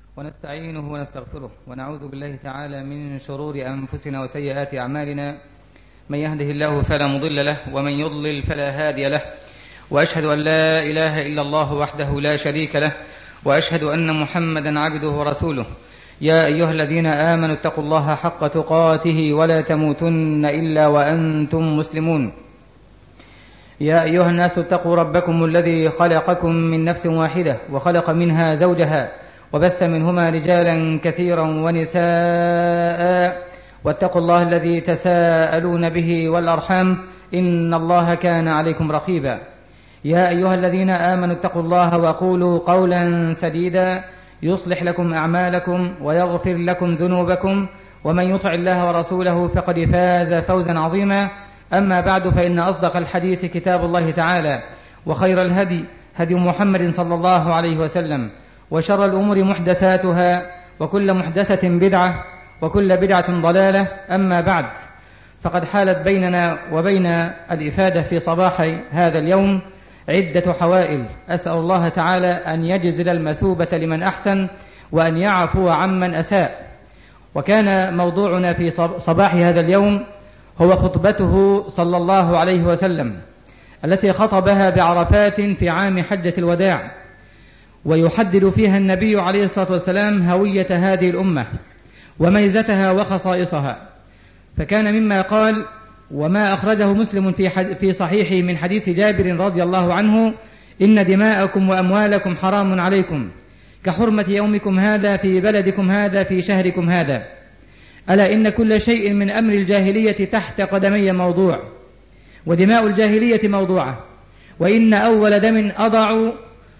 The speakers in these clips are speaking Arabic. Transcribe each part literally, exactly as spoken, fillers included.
ونستعينه ونستغفره ونعوذ بالله تعالى من شرور أنفسنا وسيئات أعمالنا، من يهده الله فلا مضل له ومن يضلل فلا هادي له، وأشهد أن لا إله إلا الله وحده لا شريك له، وأشهد أن محمدا عبده ورسوله. يا أيها الذين آمنوا اتقوا الله حق تقاته ولا تموتن إلا وأنتم مسلمون. يا أيها الناس اتقوا ربكم الذي خلقكم من نفس واحدة وخلق منها زوجها وبث منهما رجالا كثيرا ونساء، واتقوا الله الذي تساءلون به والأرحام إن الله كان عليكم رقيبا. يا أيها الذين آمنوا اتقوا الله وقولوا قولا سديدا يصلح لكم أعمالكم ويغفر لكم ذنوبكم، ومن يطع الله ورسوله فقد فاز فوزا عظيما. أما بعد، فإن أصدق الحديث كتاب الله تعالى، وخير الهدي هدي محمد صلى الله عليه وسلم، وشر الأمور محدثاتها، وكل محدثة بدعة، وكل بدعة ضلالة. أما بعد، فقد حالت بيننا وبين الإفادة في صباح هذا اليوم عدة حوائل، أسأل الله تعالى أن يجزل المثوبة لمن أحسن وأن يعفو عمن أساء. وكان موضوعنا في صباح هذا اليوم هو خطبته صلى الله عليه وسلم التي خطبها بعرفات في عام حجة الوداع، ويحدد فيها النبي عليه الصلاة والسلام هوية هذه الأمة وميزتها وخصائصها. فكان مما قال، وما أخرجه مسلم في في صحيحه من حديث جابر رضي الله عنه: إن دماءكم وأموالكم حرام عليكم كحرمة يومكم هذا في بلدكم هذا في شهركم هذا. ألا إن كل شيء من أمر الجاهلية تحت قدمي موضوع، ودماء الجاهلية موضوعة. وإن أول دم أضع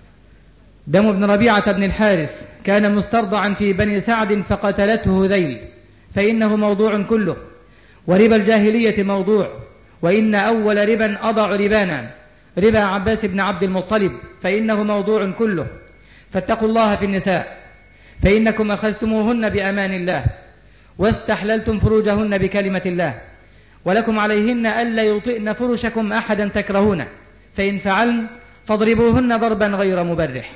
دم ابن ربيعة بن الحارث، كان مسترضعا في بني سعد فقتلته ذيل، فإنه موضوع كله. وربا الجاهلية موضوع. وإن أول ربا أضع ربانا ربا عباس بن عبد المطلب، فإنه موضوع كله. فاتقوا الله في النساء، فإنكم أخذتموهن بأمان الله واستحللتم فروجهن بكلمة الله، ولكم عليهن ألا يطئن فرشكم أحدا تكرهونه، فإن فعلن فاضربوهن ضربا غير مبرح.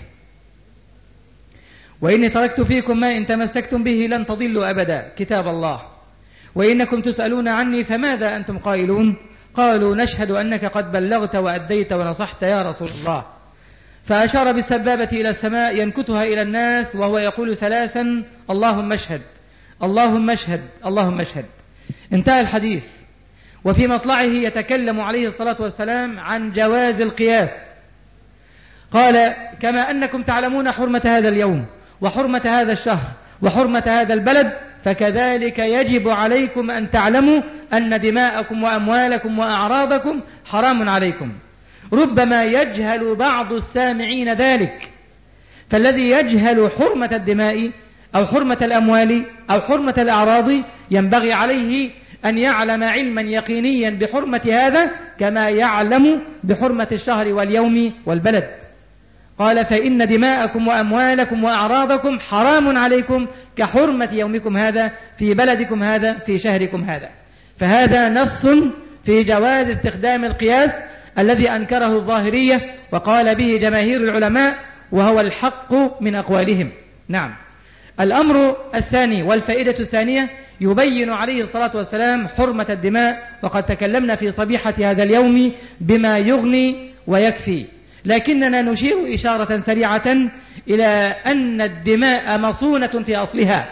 وإني تركت فيكم ما إن تمسكتم به لن تضلوا أبدا، كتاب الله. وإنكم تسألون عني فماذا أنتم قائلون؟ قالوا نشهد أنك قد بلغت وأديت ونصحت يا رسول الله. فأشار بالسبابة إلى السماء ينكتها إلى الناس وهو يقول ثلاثا: اللهم اشهد، اللهم اشهد، اللهم اشهد. انتهى الحديث. وفي مطلعه يتكلم عليه الصلاة والسلام عن جواز القياس. قال: كما أنكم تعلمون حرمة هذا اليوم وحرمة هذا الشهر وحرمة هذا البلد، فكذلك يجب عليكم أن تعلموا أن دماءكم وأموالكم وأعراضكم حرام عليكم. ربما يجهل بعض السامعين ذلك، فالذي يجهل حرمة الدماء أو حرمة الأموال أو حرمة الأعراض ينبغي عليه أن يعلم علما يقينيا بحرمة هذا كما يعلم بحرمة الشهر واليوم والبلد. قال: فإن دماءكم وأموالكم وأعراضكم حرام عليكم كحرمة يومكم هذا في بلدكم هذا في شهركم هذا. فهذا نص في جواز استخدام القياس الذي أنكره الظاهرية وقال به جماهير العلماء، وهو الحق من أقوالهم. نعم. الأمر الثاني والفائدة الثانية، يبين عليه الصلاة والسلام حرمة الدماء، وقد تكلمنا في صبيحة هذا اليوم بما يغني ويكفي، لكننا نشير إشارة سريعة إلى أن الدماء مصونة في أصلها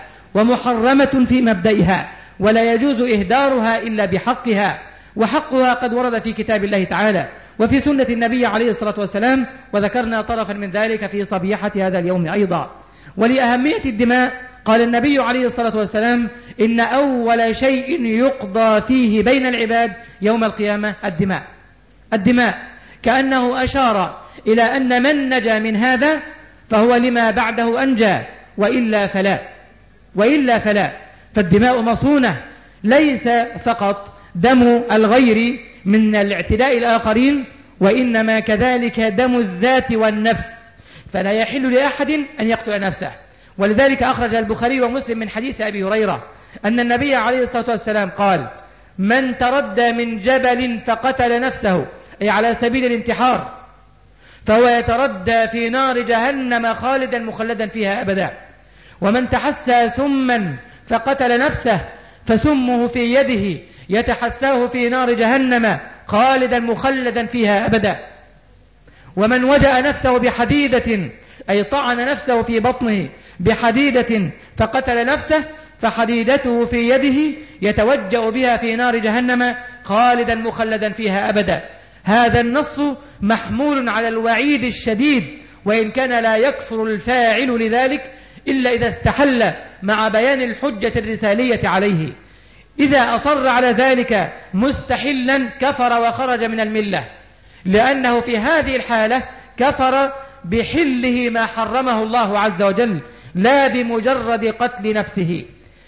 ومحرمة في مبدئها، ولا يجوز إهدارها إلا بحقها، وحقها قد ورد في كتاب الله تعالى وفي سنة النبي عليه الصلاة والسلام، وذكرنا طرفا من ذلك في صبيحة هذا اليوم أيضا. ولأهمية الدماء قال النبي عليه الصلاة والسلام: إن أول شيء يقضى فيه بين العباد يوم القيامة الدماء. الدماء كأنه أشار إلى أن من نجا من هذا فهو لما بعده أنجى، وإلا فلا وإلا فلا فالدماء مصونة، ليس فقط دم الغير من الاعتداء الآخرين، وإنما كذلك دم الذات والنفس، فلا يحل لأحد أن يقتل نفسه. ولذلك أخرج البخاري ومسلم من حديث أبي هريرة أن النبي عليه الصلاة والسلام قال: من تردى من جبل فقتل نفسه، أي على سبيل الانتحار، فهو يتردى في نار جهنم خالدا مخلدا فيها أبدا. ومن تحسى سما فقتل نفسه فسمه في يده يتحساه في نار جهنم خالدا مخلدا فيها أبدا. ومن ودأ نفسه بحديدة أي طعن نفسه في بطنه بحديدة فقتل نفسه فحديدته في يده يتوجأ بها في نار جهنم خالدا مخلدا فيها أبدا. هذا النص محمول على الوعيد الشديد، وإن كان لا يكفر الفاعل لذلك إلا إذا استحل مع بيان الحجة الرسالية عليه. إذا أصر على ذلك مستحلا كفر وخرج من الملة، لأنه في هذه الحالة كفر بحله ما حرمه الله عز وجل لا بمجرد قتل نفسه.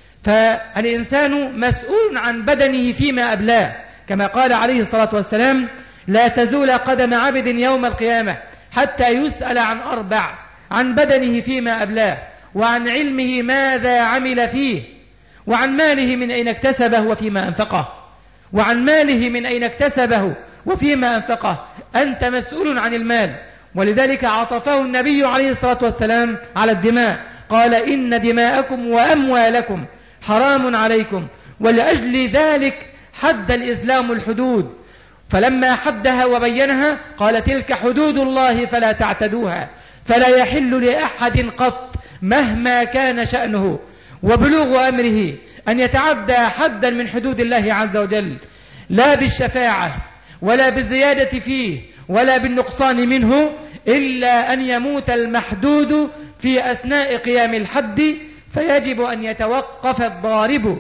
فالإنسان مسؤول عن بدنه فيما أبلاه، كما قال عليه الصلاة والسلام: لا تزول قدم عبد يوم القيامة حتى يسأل عن أربع: عن بدنه فيما أبلاه، وعن علمه ماذا عمل فيه، وعن ماله من أين اكتسبه وفيما أنفقه. وعن ماله من أين اكتسبه وفيما أنفقه، أنت مسؤول عن المال. ولذلك عطفه النبي عليه الصلاة والسلام على الدماء، قال: إن دماءكم وأموالكم حرام عليكم. ولأجل ذلك حد الإسلام الحدود، فلما حدها وبينها قال: تلك حدود الله فلا تعتدوها. فلا يحل لأحد قط مهما كان شأنه وبلوغ أمره أن يتعدى حدا من حدود الله عز وجل، لا بالشفاعة ولا بالزيادة فيه ولا بالنقصان منه، إلا أن يموت المحدود في أثناء قيام الحد، فيجب أن يتوقف الضارب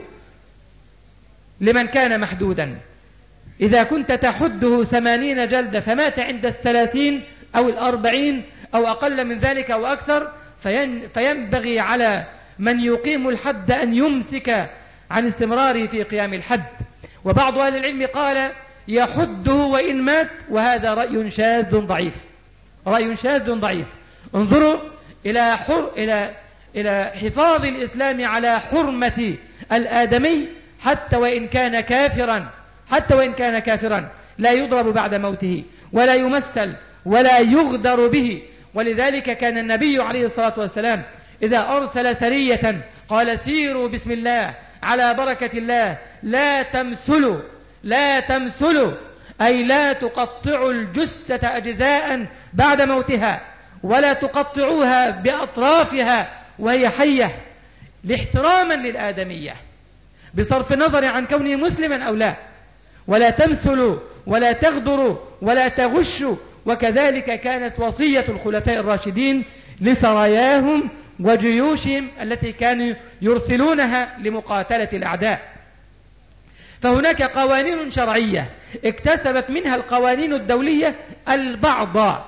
لمن كان محدودا. إذا كنت تحده ثمانين جلدة فمات عند الثلاثين أو الأربعين أو أقل من ذلك أو أكثر، فينبغي على من يقيم الحد أن يمسك عن استمراره في قيام الحد. وبعض أهل العلم قال: يحده وإن مات، وهذا رأي شاذ ضعيف، رأي شاذ ضعيف. انظروا إلى حر إلى إلى حفاظ الإسلام على حرمة الآدمي، حتى وإن كان كافرا، حتى وإن كان كافرا لا يضرب بعد موته ولا يمثل ولا يغدر به. ولذلك كان النبي عليه الصلاة والسلام إذا أرسل سرية قال: سيروا بسم الله على بركة الله، لا تمثلوا لا تمثلوا أي لا تقطعوا الجثة أجزاء بعد موتها، ولا تقطعوها بأطرافها وهي حية، لاحتراما للآدمية بصرف النظر عن كونه مسلما أو لا. ولا تمثلوا ولا تغدروا ولا تغشوا. وكذلك كانت وصية الخلفاء الراشدين لسراياهم وجيوشهم التي كانوا يرسلونها لمقاتلة الأعداء. فهناك قوانين شرعية اكتسبت منها القوانين الدولية البعض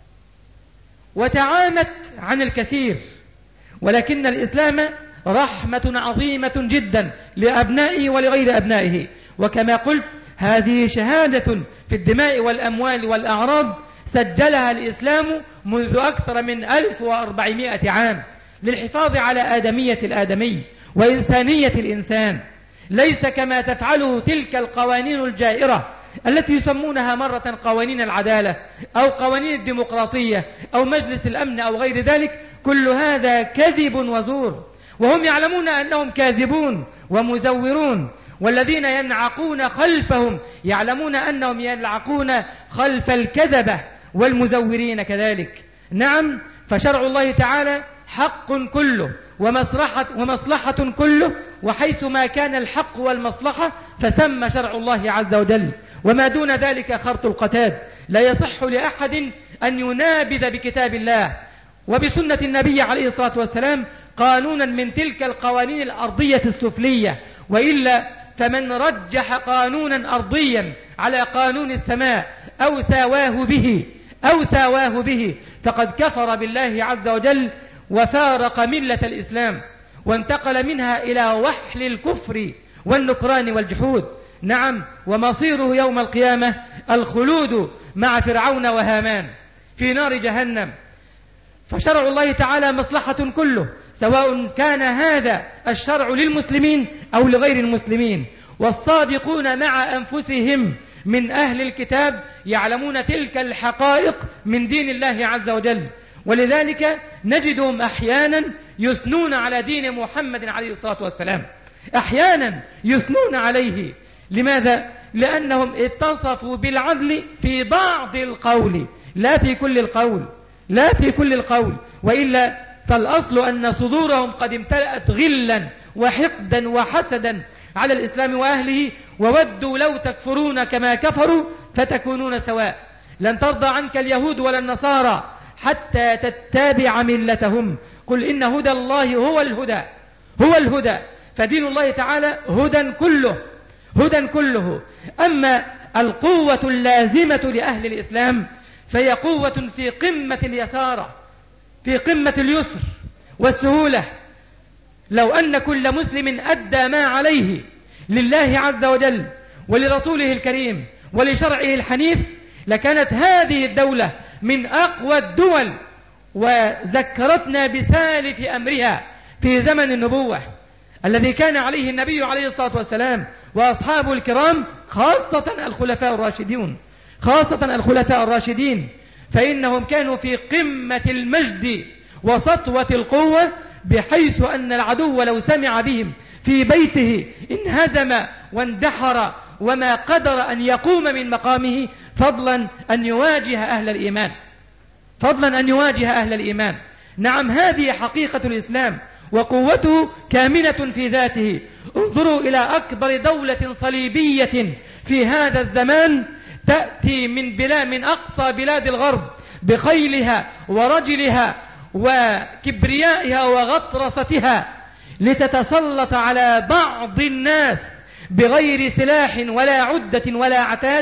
وتعامت عن الكثير، ولكن الإسلام رحمة عظيمة جدا لأبنائه ولغير أبنائه. وكما قلت، هذه شهادة في الدماء والأموال والأعراض سجلها الإسلام منذ أكثر من ألف وأربعمائة عام للحفاظ على آدمية الآدمي وإنسانية الإنسان، ليس كما تفعله تلك القوانين الجائرة التي يسمونها مرة قوانين العدالة أو قوانين الديمقراطية أو مجلس الأمن أو غير ذلك. كل هذا كذب وزور، وهم يعلمون أنهم كاذبون ومزورون، والذين ينعقون خلفهم يعلمون أنهم ينعقون خلف الكذبة والمزورين كذلك. نعم، فشرع الله تعالى حق كله ومصلحة, ومصلحة كله، وحيث ما كان الحق والمصلحة فثم شرع الله عز وجل، وما دون ذلك خرط القتاد. لا يصح لأحد أن ينابذ بكتاب الله وبسنة النبي عليه الصلاة والسلام قانونا من تلك القوانين الأرضية السفلية، وإلا فمن رجح قانونا أرضيا على قانون السماء أو ساواه به أو ساواه به فقد كفر بالله عز وجل وفارق ملة الإسلام، وانتقل منها إلى وحل الكفر والنكران والجحود. نعم، ومصيره يوم القيامة الخلود مع فرعون وهامان في نار جهنم. فشرع الله تعالى مصلحة كله، سواء كان هذا الشرع للمسلمين أو لغير المسلمين. والصادقون مع أنفسهم من أهل الكتاب يعلمون تلك الحقائق من دين الله عز وجل، ولذلك نجدهم أحيانا يثنون على دين محمد عليه الصلاة والسلام، أحيانا يثنون عليه. لماذا؟ لأنهم اتصفوا بالعدل في بعض القول لا في كل القول، لا في كل القول، وإلا فالأصل أن صدورهم قد امتلأت غلا وحقدا وحسدا على الإسلام وأهله، وودوا لو تكفرون كما كفروا فتكونون سواء. لن ترضى عنك اليهود ولا النصارى حتى تتبع ملتهم. قل إن هدى الله هو الهدى، هو الهدى. فدين الله تعالى هدى كله، هدى كله. أما القوة اللازمة لأهل الإسلام فهي قوة في قمة اليسارة، في قمة اليسر والسهولة. لو أن كل مسلم أدى ما عليه لله عز وجل ولرسوله الكريم ولشرعه الحنيف لكانت هذه الدولة من أقوى الدول، وذكرتنا بسالف أمرها في زمن النبوة الذي كان عليه النبي عليه الصلاة والسلام وأصحابه الكرام، خاصة الخلفاء الراشدين، خاصة الخلفاء الراشدين، فإنهم كانوا في قمة المجد وسطوة القوة، بحيث أن العدو لو سمع بهم في بيته انهزم واندحر وما قدر أن يقوم من مقامه، فضلا أن يواجه أهل الإيمان، فضلا أن يواجه أهل الإيمان. نعم، هذه حقيقة الإسلام وقوته كامنة في ذاته. انظروا إلى أكبر دولة صليبية في هذا الزمان، تأتي من بلاد من أقصى بلاد الغرب بخيلها ورجلها وكبريائها وغطرستها لتتسلط على بعض الناس بغير سلاح ولا عدة ولا عتاد.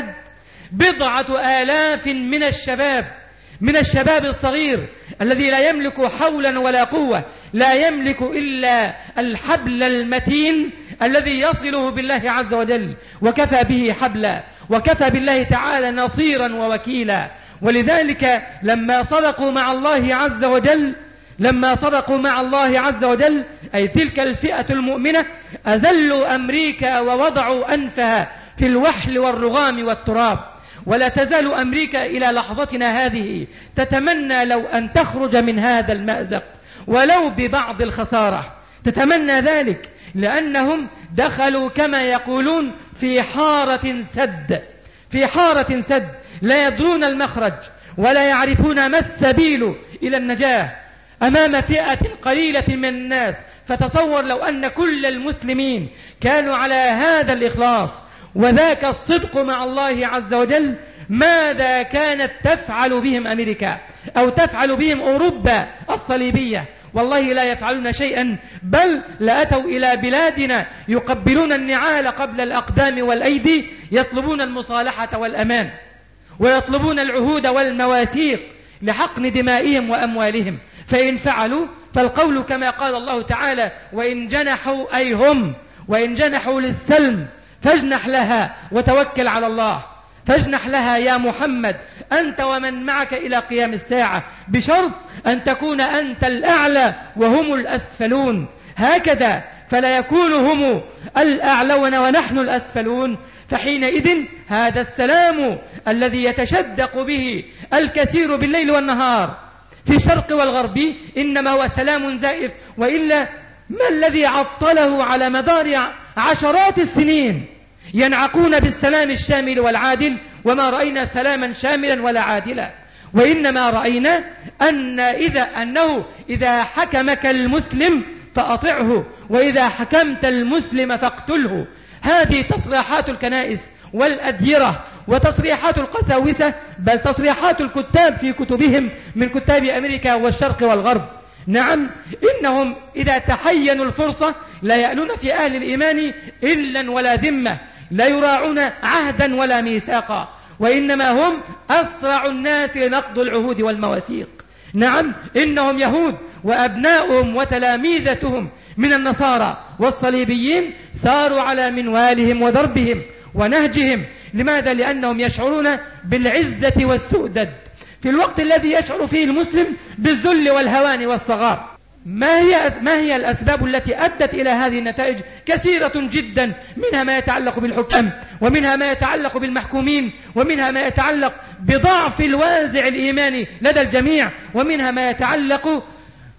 بضعة آلاف من الشباب، من الشباب الصغير الذي لا يملك حولا ولا قوة، لا يملك إلا الحبل المتين الذي يصله بالله عز وجل، وكفى به حبلا، وكفى بالله تعالى نصيرا ووكيلا. ولذلك لما صدقوا مع الله عز وجل، لما صدقوا مع الله عز وجل أي تلك الفئة المؤمنة، أذلوا أمريكا ووضعوا أنفها في الوحل والرغام والتراب. ولا تزال أمريكا إلى لحظتنا هذه تتمنى لو أن تخرج من هذا المأزق ولو ببعض الخسارة، تتمنى ذلك، لأنهم دخلوا كما يقولون في حارة سد، في حارة سد، لا يدرون المخرج ولا يعرفون ما السبيل إلى النجاة أمام فئة قليلة من الناس. فتصور لو أن كل المسلمين كانوا على هذا الإخلاص وذاك الصدق مع الله عز وجل، ماذا كانت تفعل بهم أمريكا أو تفعل بهم أوروبا الصليبية؟ والله لا يفعلون شيئا، بل لأتوا إلى بلادنا يقبلون النعال قبل الأقدام والأيدي، يطلبون المصالحة والأمان، ويطلبون العهود والمواثيق لحقن دمائهم وأموالهم. فإن فعلوا فالقول كما قال الله تعالى: وإن جنحوا أي هم وإن جنحوا للسلم فاجنح لها وتوكل على الله، فاجنح لها يا محمد أنت ومن معك إلى قيام الساعة، بشرط أن تكون أنت الأعلى وهم الأسفلون. هكذا فلا يكون هم الأعلون ونحن الأسفلون، فحينئذ هذا السلام الذي يتشدق به الكثير بالليل والنهار في الشرق والغرب إنما هو سلام زائف. وإلا ما الذي عطله على مدار عشرات السنين ينعقون بالسلام الشامل والعادل، وما رأينا سلاما شاملا ولا عادلا؟ وإنما رأينا أن إذا أنه إذا حكمك المسلم فأطعه، وإذا حكمت المسلم فاقتله. هذه تصريحات الكنائس والأديرة وتصريحات القساوسة، بل تصريحات الكتاب في كتبهم من كتاب أمريكا والشرق والغرب. نعم، إنهم إذا تحينوا الفرصة لا يألون في أهل الإيمان إلا ولا ذمة، لا يراعون عهدا ولا ميثاقا، وإنما هم أسرع الناس لنقض العهود والمواثيق. نعم، إنهم يهود، وأبناؤهم وتلاميذتهم من النصارى والصليبيين ساروا على منوالهم وضربهم ونهجهم. لماذا؟ لأنهم يشعرون بالعزة والسؤدد في الوقت الذي يشعر فيه المسلم بالذل والهوان والصغار. ما هي ما هي الأسباب التي أدت إلى هذه النتائج؟ كثيرة جدا، منها ما يتعلق بالحكام، ومنها ما يتعلق بالمحكومين، ومنها ما يتعلق بضعف الوازع الإيماني لدى الجميع، ومنها ما يتعلق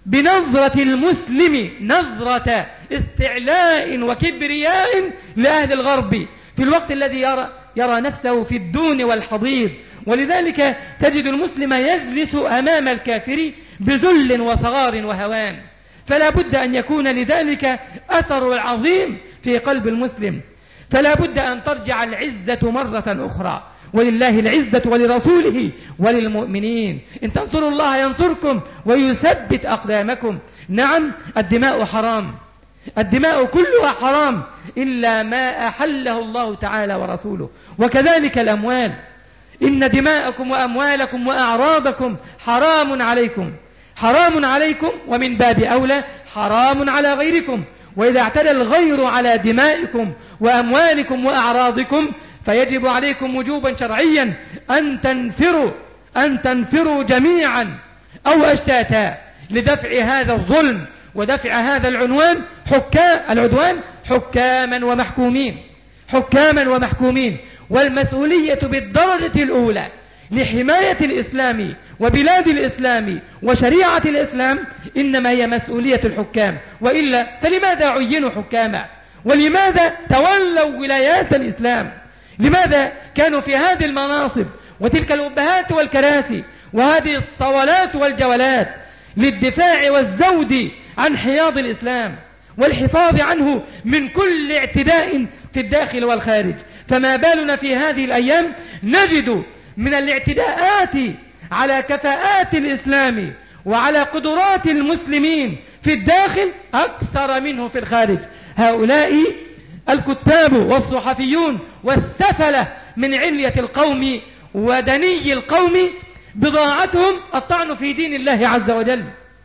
بنظرة المسلم نظرة استعلاء وكبرياء لأهل الغرب في الوقت الذي يرى, يرى نفسه في الدون والحضيض. ولذلك تجد المسلم يجلس أمام الكافر بذل وصغار وهوان، فلا بد أن يكون لذلك أثر عظيم في قلب المسلم، فلا بد أن ترجع العزة مرة أخرى، ولله العزة ولرسوله وللمؤمنين، إن تنصروا الله ينصركم ويثبت أقدامكم. نعم الدماء حرام، الدماء كلها حرام إلا ما أحله الله تعالى ورسوله، وكذلك الأموال، إن دماءكم وأموالكم وأعراضكم حرام عليكم، حرام عليكم ومن باب أولى حرام على غيركم. وإذا اعتدى الغير على دمائكم وأموالكم وأعراضكم فيجب عليكم وجوبا شرعيا أن تنفروا أن تنفروا جميعا أو أشتاتا لدفع هذا الظلم ودفع هذا العنوان حكام العدوان حكاما ومحكومين حكاما ومحكومين. والمسؤولية بالدرجة الأولى لحماية الإسلام وبلاد الإسلام وشريعة الإسلام إنما هي مسؤولية الحكام، وإلا فلماذا عينوا حكاما؟ ولماذا تولوا ولايات الإسلام؟ لماذا كانوا في هذه المناصب وتلك الأبهات والكراسي وهذه الصولات والجولات؟ للدفاع والزود عن حياض الإسلام والحفاظ عنه من كل اعتداء في الداخل والخارج. فما بالنا في هذه الأيام نجد من الاعتداءات على كفاءات الإسلام وعلى قدرات المسلمين في الداخل أكثر منه في الخارج. هؤلاء الكتاب والصحفيون والسفلة من علية القوم ودني القوم بضاعتهم الطعن في دين الله عز وجل،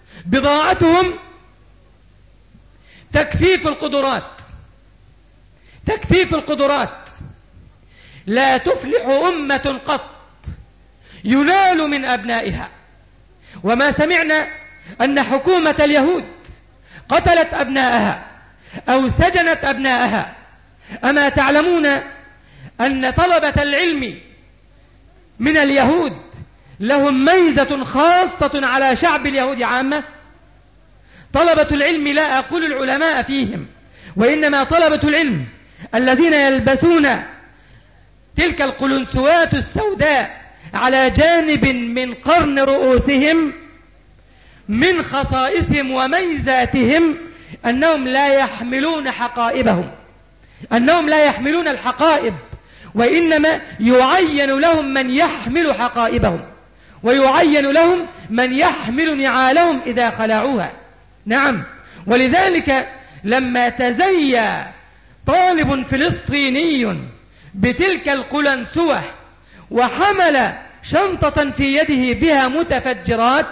بضاعتهم تكفيف القدرات تكفيف القدرات. لا تفلح أمة قط ينال من أبنائها. وما سمعنا أن حكومة اليهود قتلت أبنائها أو سجنت أبنائها. أما تعلمون أن طلبة العلم من اليهود لهم ميزة خاصة على شعب اليهود عامة؟ طلبة العلم لا أقول العلماء فيهم، وإنما طلبة العلم الذين يلبسون تلك القلنسوات السوداء على جانب من قرن رؤوسهم من خصائصهم وميزاتهم أنهم لا يحملون حقائبهم، أنهم لا يحملون الحقائب، وإنما يعين لهم من يحمل حقائبهم، ويعين لهم من يحمل نعالهم إذا خلعوها. نعم، ولذلك لما تزيى طالب فلسطيني بتلك القلنسوة وحمل شنطة في يده بها متفجرات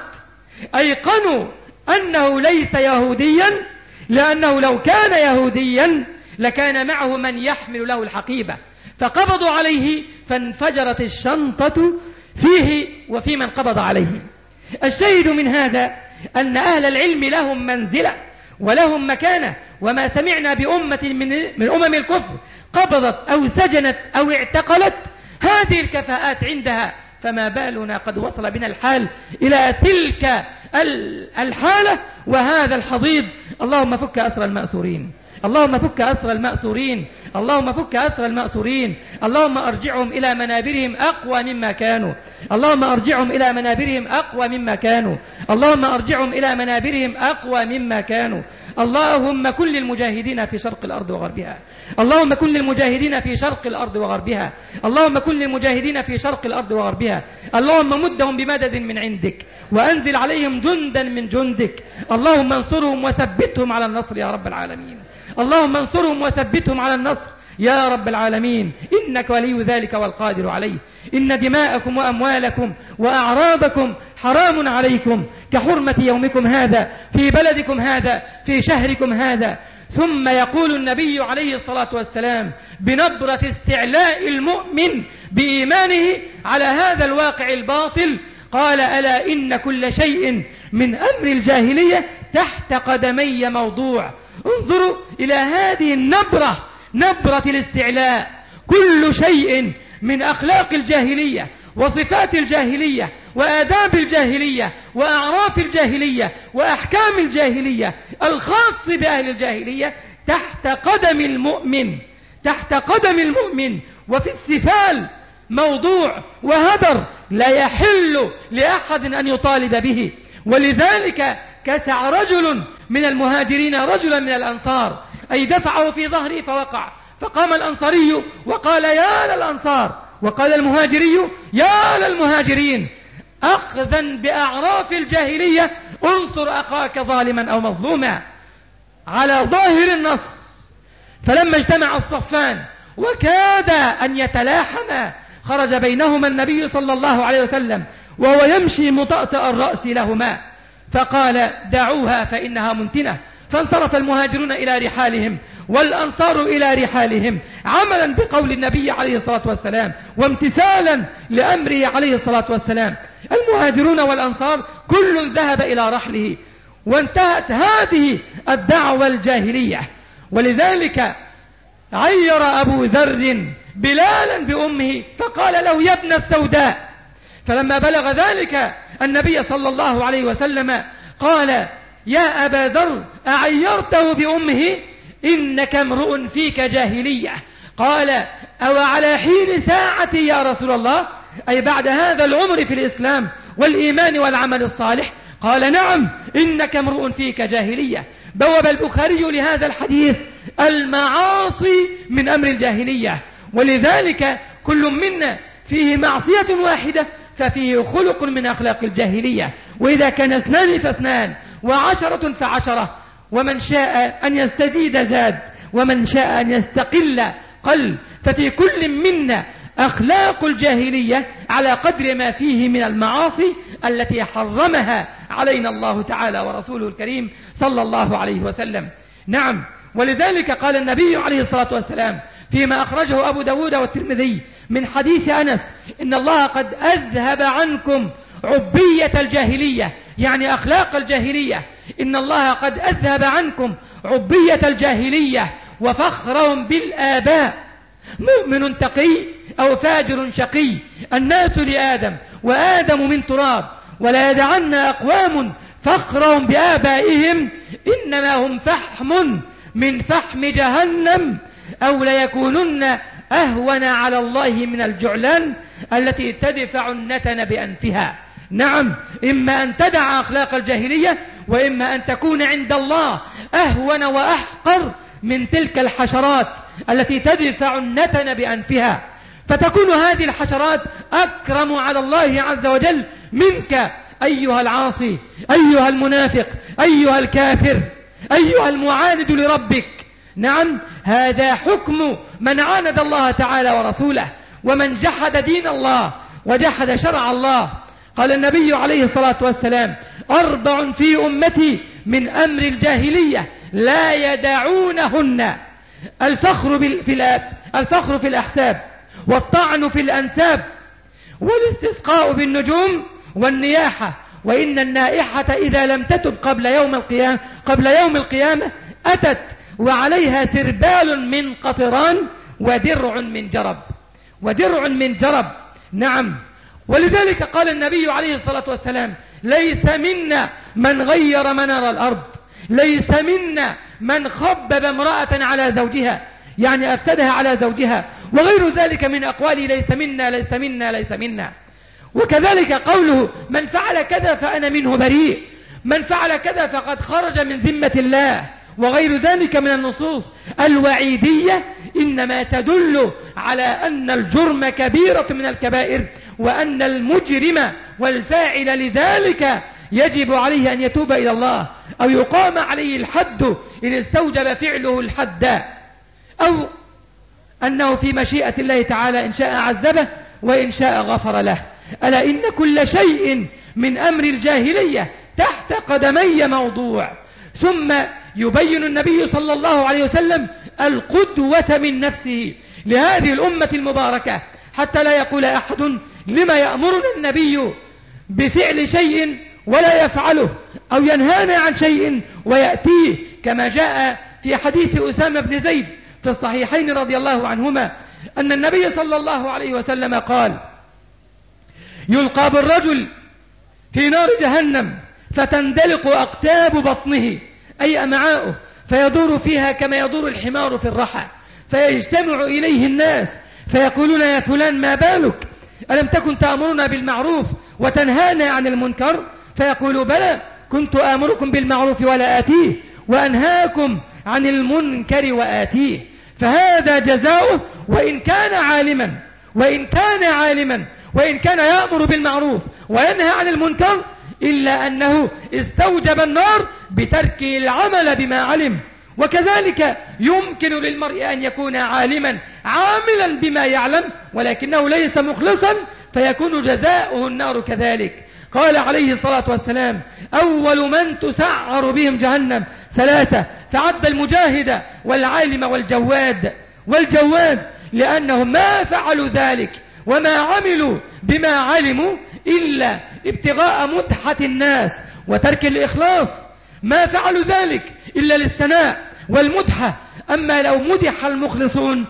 أيقنوا أنه ليس يهوديا، لأنه لو كان يهوديا لكان معه من يحمل له الحقيبة، فقبضوا عليه فانفجرت الشنطة فيه وفي من قبض عليه. الشاهد من هذا أن أهل العلم لهم منزلة ولهم مكانة، وما سمعنا بأمة من, من أمم الكفر قبضت أو سجنت أو اعتقلت هذه الكفاءات عندها، فما بالنا قد وصل بنا الحال إلى تلك الحالة وهذا الحضيض. اللهم فك أسر المأسورين، اللهم فك أسر المأسورين، اللهم فك أسر المأسورين، اللهم أرجعهم إلى منابرهم أقوى مما كانوا، اللهم أرجعهم إلى منابرهم أقوى مما كانوا، اللهم أرجعهم إلى منابرهم أقوى مما كانوا. اللهم كن للمجاهدين في شرق الأرض وغربها، اللهم كن للمجاهدين في شرق الأرض وغربها، اللهم كن للمجاهدين في شرق الأرض وغربها. اللهم مدهم بمدد من عندك وأنزل عليهم جندا من جندك. اللهم انصرهم وثبتهم على النصر يا رب العالمين، اللهم انصرهم وثبتهم على النصر يا رب العالمين، إنك ولي ذلك والقادر عليه. إن دماءكم وأموالكم وأعراضكم حرام عليكم كحرمة يومكم هذا في بلدكم هذا في شهركم هذا. ثم يقول النبي عليه الصلاة والسلام بنبرة استعلاء المؤمن بإيمانه على هذا الواقع الباطل، قال: ألا إن كل شيء من أمر الجاهلية تحت قدمي موضوع. انظروا إلى هذه النبرة، نبرة الاستعلاء. كل شيء من أخلاق الجاهلية وصفات الجاهلية وآداب الجاهلية وأعراف الجاهلية وأحكام الجاهلية الخاص بأهل الجاهلية تحت قدم المؤمن، تحت قدم المؤمن. وفي السفال موضوع وهدر لا يحل لأحد أن يطالب به. ولذلك كسع رجل من المهاجرين رجلا من الأنصار، أي دفعه في ظهره فوقع، فقام الأنصاري وقال يا للأنصار، وقال المهاجري يا للمهاجرين، أخذا بأعراف الجاهلية انصر أخاك ظالما أو مظلوما على ظاهر النص. فلما اجتمع الصفان وكاد أن يتلاحما خرج بينهما النبي صلى الله عليه وسلم وهو يمشي مطأطأ الرأس لهما فقال دعوها فإنها منتنة. فانصرف المهاجرون إلى رحالهم والأنصار إلى رحالهم عملا بقول النبي عليه الصلاة والسلام وامتثالا لأمره عليه الصلاة والسلام. المهاجرون والأنصار كل ذهب إلى رحله وانتهت هذه الدعوة الجاهلية. ولذلك عير أبو ذر بلالا بأمه فقال له يا ابن السوداء. فلما بلغ ذلك النبي صلى الله عليه وسلم قال يا أبا ذر أعيرته بأمه إنك امرؤ فيك جاهلية. قال أو على حين ساعتي يا رسول الله، أي بعد هذا العمر في الإسلام والإيمان والعمل الصالح؟ قال نعم إنك امرؤ فيك جاهلية. بوب البخاري لهذا الحديث المعاصي من أمر الجاهلية. ولذلك كل منا فيه معصية واحدة ففيه خلق من أخلاق الجاهلية، وإذا كان اثنان فاثنان وعشرة فعشرة، ومن شاء أن يستزيد زاد ومن شاء أن يستقل قل. ففي كل منا أخلاق الجاهلية على قدر ما فيه من المعاصي التي حرمها علينا الله تعالى ورسوله الكريم صلى الله عليه وسلم. نعم، ولذلك قال النبي عليه الصلاة والسلام فيما أخرجه أبو داود والترمذي من حديث أنس إن الله قد أذهب عنكم عبية الجاهلية، يعني أخلاق الجاهلية. إن الله قد أذهب عنكم عبية الجاهلية وفخرهم بالآباء. مؤمن تقي أو فاجر شقي، الناس لآدم وآدم من تراب، ولا يدعن أقوام فخرهم بآبائهم إنما هم فحم من فحم جهنم أو ليكونن أهون على الله من الجعلان التي تدفع النتن بأنفها. نعم، إما أن تدع أخلاق الجاهلية وإما أن تكون عند الله أهون وأحقر من تلك الحشرات التي تدفع النتن بأنفها، فتكون هذه الحشرات أكرم على الله عز وجل منك أيها العاصي، أيها المنافق، أيها الكافر، أيها المعاند لربك. نعم، هذا حكم من عاند الله تعالى ورسوله ومن جحد دين الله وجحد شرع الله. قال النبي عليه الصلاة والسلام أربع في أمتي من أمر الجاهلية لا يدعونهن: الفخر في الفخر في الأحساب، والطعن في الأنساب، والاستسقاء بالنجوم، والنياحة. وإن النائحة إذا لم تتب قبل يوم القيامة قبل يوم القيامة أتت وعليها سربال من قطران ودرع من جرب ودرع من جرب. نعم، ولذلك قال النبي عليه الصلاة والسلام ليس منا من غير منار الأرض، ليس منا من خبب امرأة على زوجها، يعني أفسدها على زوجها، وغير ذلك من أقوال ليس منا ليس منا ليس منا. وكذلك قوله من فعل كذا فأنا منه بريء، من فعل كذا فقد خرج من ذمة الله، وغير ذلك من النصوص الوعيدية إنما تدل على أن الجرم كبيرة من الكبائر، وأن المجرم والفاعل لذلك يجب عليه أن يتوب إلى الله أو يقام عليه الحد إن استوجب فعله الحد، أو أنه في مشيئة الله تعالى إن شاء عذبه وإن شاء غفر له. ألا إن كل شيء من أمر الجاهلية تحت قدمي موضوع. ثم يبين النبي صلى الله عليه وسلم القدوة من نفسه لهذه الأمة المباركة، حتى لا يقول أحد لما يأمرنا النبي بفعل شيء ولا يفعله، أو ينهانا عن شيء ويأتيه، كما جاء في حديث أسامة بن زيد في الصحيحين رضي الله عنهما أن النبي صلى الله عليه وسلم قال يلقى بالرجل في نار جهنم فتندلق أقتاب بطنه أي أمعاؤه، فيدور فيها كما يدور الحمار في الرحى، فيجتمع إليه الناس فيقولون يا فلان ما بالك، ألم تكن تأمرنا بالمعروف وتنهانا عن المنكر؟ فيقول بلى كنت آمركم بالمعروف ولا آتيه، وأنهاكم عن المنكر وآتيه. فهذا جزاؤه وإن كان عالما وإن كان عالما وإن كان يأمر بالمعروف وينهى عن المنكر، إلا أنه استوجب النار بترك العمل بما علم. وكذلك يمكن للمرء أن يكون عالما عاملا بما يعلم ولكنه ليس مخلصا، فيكون جزاؤه النار كذلك. قال عليه الصلاة والسلام أول من تسعر بهم جهنم ثلاثة، فعد المجاهد والعالم والجواد. والجواد لأنهم ما فعلوا ذلك وما عملوا بما علموا إلا ابتغاء مدحة الناس وترك الإخلاص، ما فعلوا ذلك إلا للثناء والمدحة. أما لو مدح المخلصون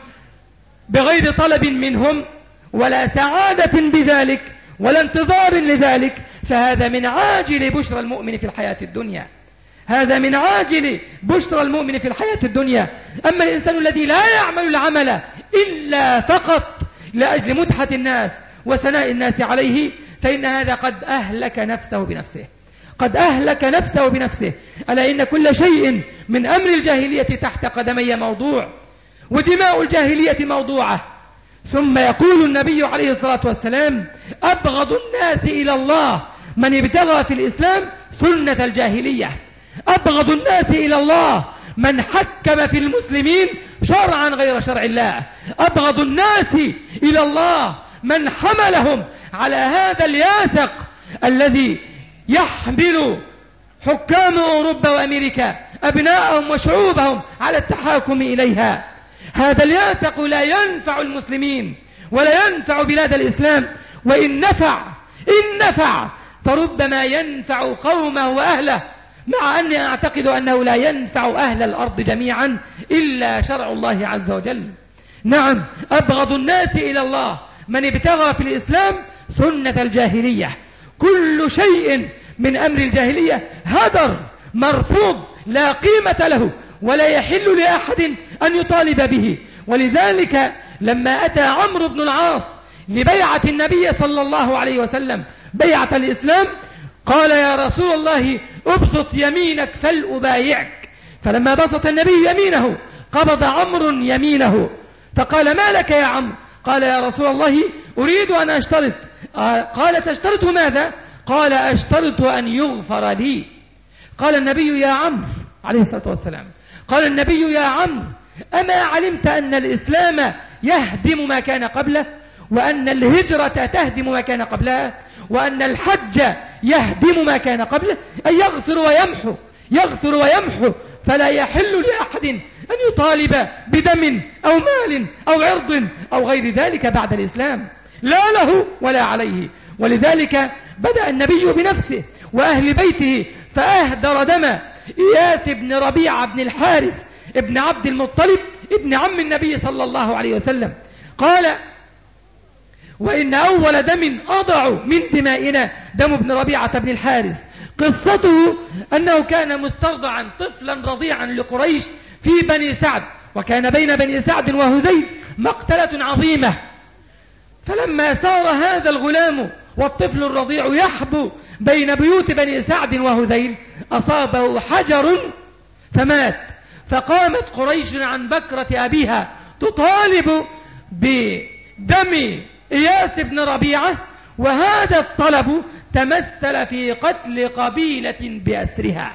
بغير طلب منهم ولا سعادة بذلك ولا انتظار لذلك، فهذا من عاجل بشرى المؤمن في الحياة الدنيا، هذا من عاجل بشرى المؤمن في الحياة الدنيا. أما الإنسان الذي لا يعمل العمل إلا فقط لأجل مدحة الناس وثناء الناس عليه، فإن هذا قد أهلك نفسه بنفسه، قد أهلك نفسه بنفسه. ألا إن كل شيء من أمر الجاهلية تحت قدمي موضوع، ودماء الجاهلية موضوعة. ثم يقول النبي عليه الصلاة والسلام أبغض الناس إلى الله من ابتغى في الإسلام سنة الجاهلية، أبغض الناس إلى الله من حكم في المسلمين شرعا غير شرع الله، أبغض الناس إلى الله من حملهم على هذا الياسق الذي يحمل حكام أوروبا وأمريكا أبناءهم وشعوبهم على التحاكم إليها. هذا الياسق لا ينفع المسلمين ولا ينفع بلاد الإسلام، وإن نفع إن نفع فربما ينفع قومه وأهله، مع أني أعتقد أنه لا ينفع أهل الأرض جميعا إلا شرع الله عز وجل. نعم، أبغض الناس إلى الله من ابتغى في الإسلام سنة الجاهلية. كل شيء من أمر الجاهلية هدر مرفوض لا قيمة له ولا يحل لأحد أن يطالب به. ولذلك لما أتى عمرو بن العاص لبيعة النبي صلى الله عليه وسلم بيعة الإسلام قال يا رسول الله ابسط يمينك فلأبايعك. فلما بسط النبي يمينه قبض عمرو يمينه فقال ما لك يا عمرو؟ قال يا رسول الله أريد أن أشترط. قال تشترط ماذا؟ قال أشترط أن يغفر لي. قال النبي يا عمرو عليه الصلاة والسلام قال النبي يا عمرو أما علمت أن الإسلام يهدم ما كان قبله، وأن الهجرة تهدم ما كان قبلها، وأن الحج يهدم ما كان قبله، أي يغفر ويمحو يغفر ويمحو فلا يحل لأحد أن يطالب بدم أو مال أو عرض أو غير ذلك بعد الإسلام، لا له ولا عليه. ولذلك بدأ النبي بنفسه وأهل بيته فأهدر دم إياس بن ربيعة بن الحارث ابن عبد المطلب ابن عم النبي صلى الله عليه وسلم. قال وإن أول دم أضع من دمائنا دم ابن ربيعة بن الحارث. قصته أنه كان مسترضعا طفلا رضيعا لقريش في بني سعد، وكان بين بني سعد وهذيل مقتلة عظيمة. فلما سار هذا الغلام والطفل الرضيع يحبو بين بيوت بني سعد وهذيل أصابه حجر فمات. فقامت قريش عن بكرة أبيها تطالب بدم إياس بن ربيعة، وهذا الطلب تمثل في قتل قبيلة بأسرها،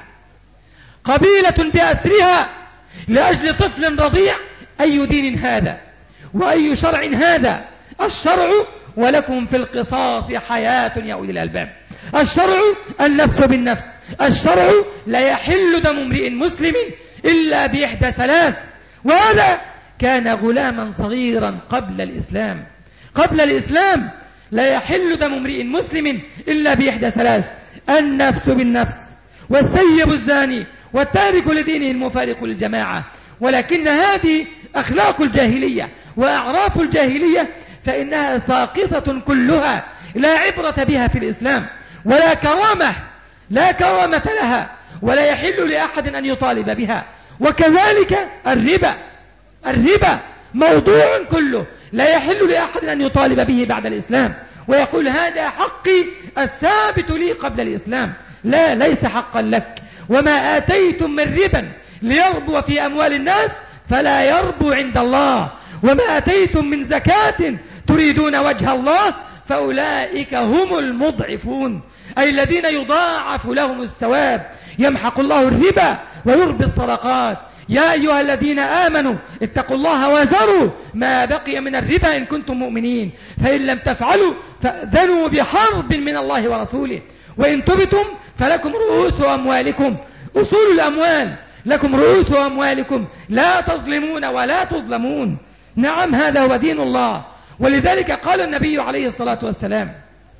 قبيلة بأسرها لأجل طفل رضيع. أي دين هذا وأي شرع هذا؟ الشرع ولكم في القصاص حياة يا أولي الألباب. الشرع النفس بالنفس، الشرع لا يحل دم امرئ مسلم إلا بإحدى ثلاث. وهذا كان غلاما صغيرا قبل الإسلام، قبل الإسلام لا يحل دم امرئ مسلم إلا بإحدى ثلاث: النفس بالنفس، والثيب الزاني، والتارك لدينه المفارق للجماعة. ولكن هذه أخلاق الجاهلية وأعراف الجاهلية، فإنها ساقطة كلها لا عبرة بها في الإسلام. ولا كرامة، لا كرامة لها، ولا يحل لأحد أن يطالب بها. وكذلك الربا، الربا موضوع كله لا يحل لأحد أن يطالب به بعد الإسلام ويقول هذا حقي الثابت لي قبل الإسلام. لا، ليس حقا لك. وما آتيتم من ربا ليربو في أموال الناس فلا يربو عند الله، وما آتيتم من زكاة تريدون وجه الله فأولئك هم المضعفون، أي الذين يضاعف لهم الثواب. يمحق الله الربا ويربي الصدقات. يا أيها الذين آمنوا اتقوا الله وذروا ما بقي من الربا إن كنتم مؤمنين، فإن لم تفعلوا فأذنوا بحرب من الله ورسوله، وإن تبتم فلكم رؤوس أموالكم، أصول الأموال لكم رؤوس أموالكم لا تظلمون ولا تظلمون. نعم، هذا هو دين الله. ولذلك قال النبي عليه الصلاة والسلام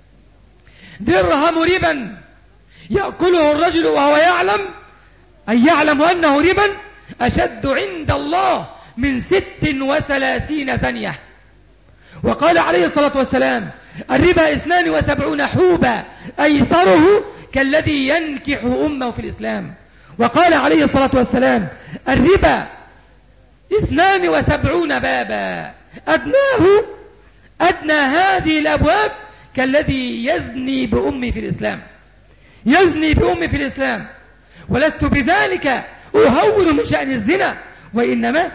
درهم ربا يأكله الرجل وهو يعلم، أي يعلم أنه ربا، أشد عند الله من ست وثلاثين زنية. وقال عليه الصلاة والسلام الربا اثنان وسبعون حوبا أيسره كالذي ينكح أمه في الإسلام. وقال عليه الصلاة والسلام الربا اثنان وسبعون بابا أدناه أدنى هذه الأبواب كالذي يزني بأمي في الإسلام، يزني بأمي في الإسلام. ولست بذلك أهون من شأن الزنا، وإنما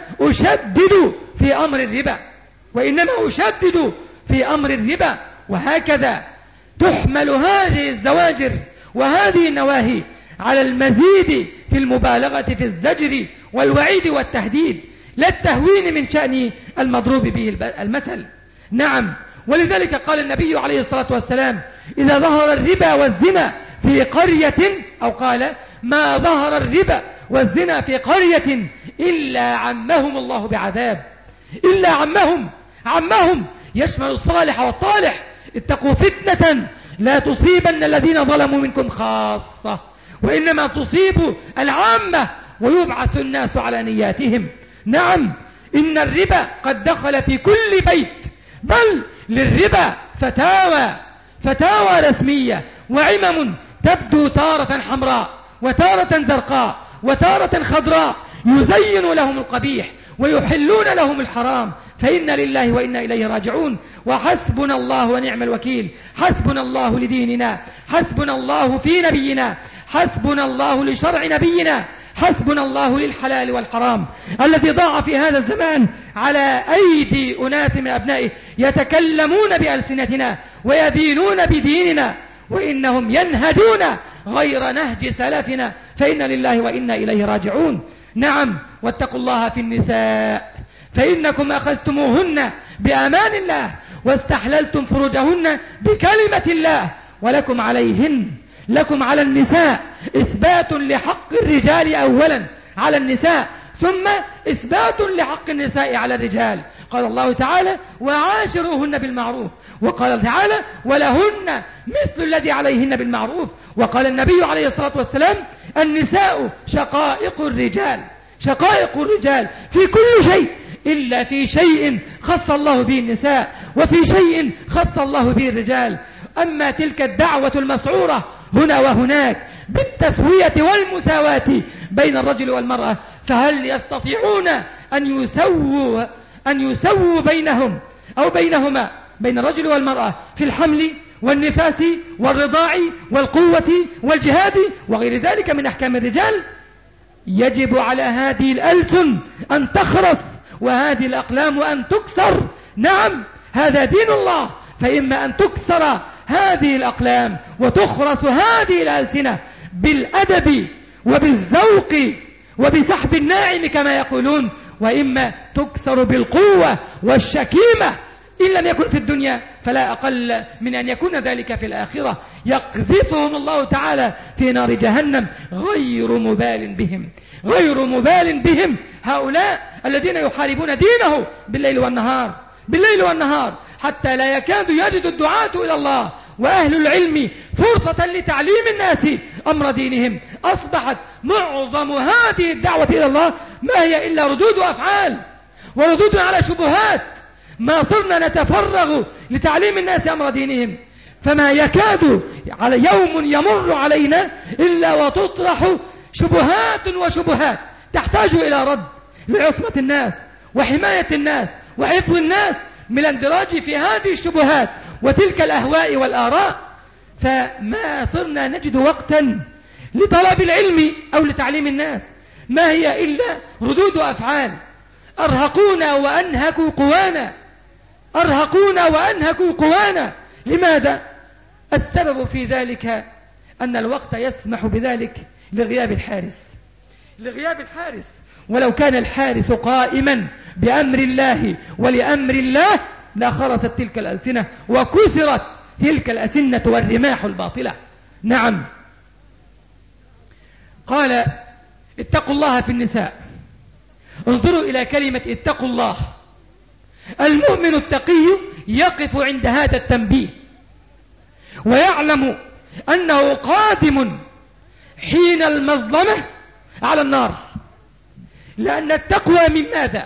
أشدد في أمر الربا، وإنما أشدد في أمر الربا. وهكذا تحمل هذه الزواجر وهذه النواهي على المزيد في المبالغة في الزجر والوعيد والتهديد، لا التهوين من شأن المضروب به المثل. نعم، ولذلك قال النبي عليه الصلاة والسلام إذا ظهر الربا والزنا في قرية، أو قال ما ظهر الربا والزنا في قرية إلا عمهم الله بعذاب، إلا عمهم، عمهم يشمل الصالح والطالح. اتقوا فتنة لا تصيبن الذين ظلموا منكم خاصة، وإنما تصيب العامة ويبعث الناس على نياتهم. نعم، إن الربا قد دخل في كل بيت، بل للربا فتاوى فتاوى رسمية وعمم تبدو تارة حمراء وتارة زرقاء وتارة خضراء، يزين لهم القبيح ويحلون لهم الحرام. فإن لله وإنا إليه راجعون. وحسبنا الله ونعم الوكيل. حسبنا الله لديننا، حسبنا الله في نبينا، حسبنا الله لشرع نبينا، حسبنا الله للحلال والحرام الذي ضاع في هذا الزمان على أيدي أناس من أبنائه يتكلمون بألسنتنا ويدينون بديننا، وإنهم ينهجون غير نهج سلفنا. فإن لله وإنا إليه راجعون. نعم، واتقوا الله في النساء فإنكم أخذتموهن بأمان الله واستحللتم فروجهن بكلمة الله، ولكم عليهن، لكم على النساء إثبات لحق الرجال أولا على النساء، ثم إثبات لحق النساء على الرجال. قال الله تعالى وعاشروهن بالمعروف، وقال تعالى ولهن مثل الذي عليهن بالمعروف. وقال النبي عليه الصلاة والسلام النساء شقائق الرجال، شقائق الرجال في كل شيء إلا في شيء خص الله به النساء، وفي شيء خص الله به الرجال. أما تلك الدعوة المسعورة هنا وهناك بالتسوية والمساواة بين الرجل والمرأة، فهل يستطيعون أن يسووا أن يسووا بينهم أو بينهما بين الرجل والمرأة في الحمل والنفاس والرضاع والقوة والجهاد وغير ذلك من أحكام الرجال؟ يجب على هذه الألسن أن تخرس وهذه الأقلام أن تكسر. نعم، هذا دين الله، فإما أن تكسر هذه الأقلام وتخرس هذه الألسنة بالأدب وبالذوق وبسحب الناعم كما يقولون، وإما تكسر بالقوة والشكيمة. إن لم يكن في الدنيا فلا أقل من أن يكون ذلك في الآخرة. يقذفهم الله تعالى في نار جهنم غير مبال بهم، غير مبال بهم. هؤلاء الذين يحاربون دينه بالليل والنهار، بالليل والنهار، حتى لا يكاد يجد الدعاة إلى الله وأهل العلم فرصة لتعليم الناس أمر دينهم. أصبحت معظم هذه الدعوة إلى الله ما هي إلا ردود أفعال وردود على شبهات، ما صرنا نتفرغ لتعليم الناس أمر دينهم. فما يكاد على يوم يمر علينا إلا وتطرح شبهات وشبهات تحتاج إلى رد لعصمة الناس وحماية الناس وحفظ الناس من الاندراج في هذه الشبهات وتلك الأهواء والآراء. فما صرنا نجد وقتا لطلب العلم أو لتعليم الناس، ما هي إلا ردود أفعال. أرهقونا وأنهكوا قوانا، أرهقونا وأنهكوا قوانا. لماذا؟ السبب في ذلك أن الوقت يسمح بذلك لغياب الحارس، لغياب الحارس. ولو كان الحارس قائما بأمر الله ولأمر الله لخرست تلك الألسنة وكسرت تلك الأسنة والرماح الباطلة. نعم. قال اتقوا الله في النساء. انظروا إلى كلمة اتقوا الله. المؤمن التقي يقف عند هذا التنبيه ويعلم أنه قادم حين المظلمة على النار، لأن التقوى من ماذا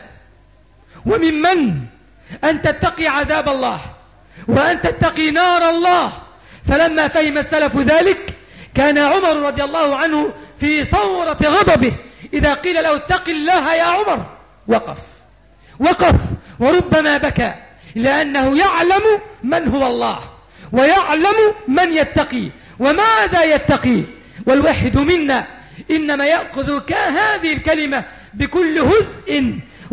ومن من؟ أن تتقي عذاب الله وأن تتقي نار الله. فلما فهم السلف ذلك كان عمر رضي الله عنه في ثورة غضبه إذا قيل له اتق الله يا عمر وقف وقف وربما بكى، لأنه يعلم من هو الله ويعلم من يتقي وماذا يتقي. والواحد منا إنما يأخذ هذه الكلمة بكل هزء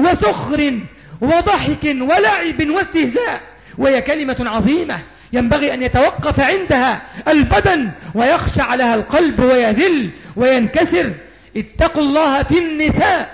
وسخر وضحك ولعب واستهزاء، وهي كلمة عظيمة ينبغي أن يتوقف عندها البدن ويخشع لها القلب ويذل وينكسر. اتقوا الله في النساء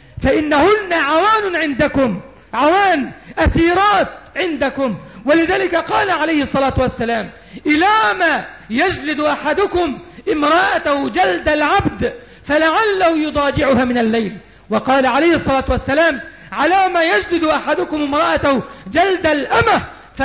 فإنهن عوان عندكم، عوان أسيرات عندكم. ولذلك قال عليه الصلاة والسلام إلى ما يجلد أحدكم امرأته جلد العبد فلعله يضاجعها من الليل. وقال عليه الصلاة والسلام على ما يجلد أحدكم امرأته جلد الأمة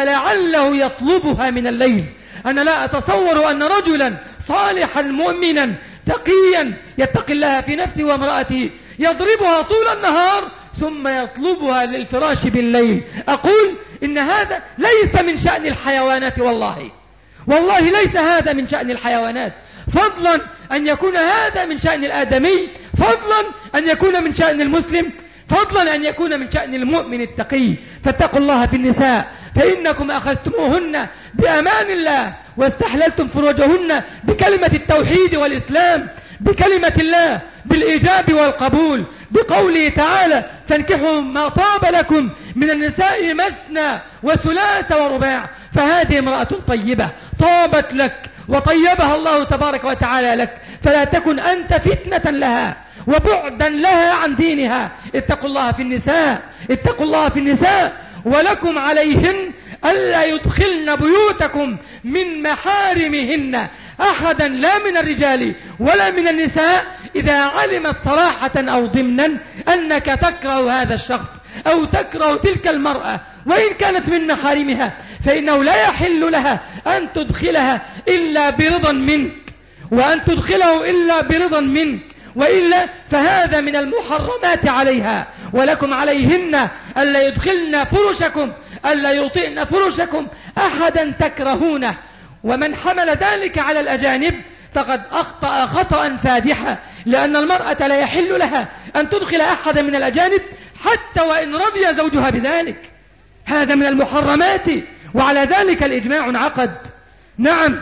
فلعله يطلبها من الليل. أنا لا أتصور أن رجلا صالحا مؤمنا تقيا يتقي الله في نفسه وامرأته يضربها طول النهار ثم يطلبها للفراش بالليل. أقول إن هذا ليس من شأن الحيوانات، والله والله ليس هذا من شأن الحيوانات، فضلا أن يكون هذا من شأن الآدمي، فضلا أن يكون من شأن المسلم، فضلا أن يكون من شأن المؤمن التقي. فاتقوا الله في النساء فإنكم أخذتموهن بأمان الله واستحللتم فروجهن بكلمة التوحيد والإسلام، بكلمة الله بالإيجاب والقبول، بقوله تعالى فانكحوا ما طاب لكم من النساء مثنى وثلاث ورباع. فهذه امرأة طيبة طابت لك وطيبها الله تبارك وتعالى لك، فلا تكن أنت فتنة لها وبعدا لها عن دينها. اتقوا الله في النساء، اتقوا الله في النساء. ولكم عليهن ألا يدخلن بيوتكم من محارمهن أحدا لا من الرجال ولا من النساء إذا علمت صراحة أو ضمنا أنك تكره هذا الشخص أو تكره تلك المرأة وإن كانت من محارمها، فإنه لا يحل لها أن تدخلها إلا برضا منك وأن تدخله إلا برضا منك، وإلا فهذا من المحرمات عليها. ولكم عليهن ألا يدخلن فرشكم ألا يطئن فرشكم أحدا تكرهونه. ومن حمل ذلك على الأجانب فقد أخطأ خطأ فادحا، لأن المرأة لا يحل لها أن تدخل أحدا من الأجانب حتى وإن رضي زوجها بذلك، هذا من المحرمات، وعلى ذلك الإجماع انعقد. نعم.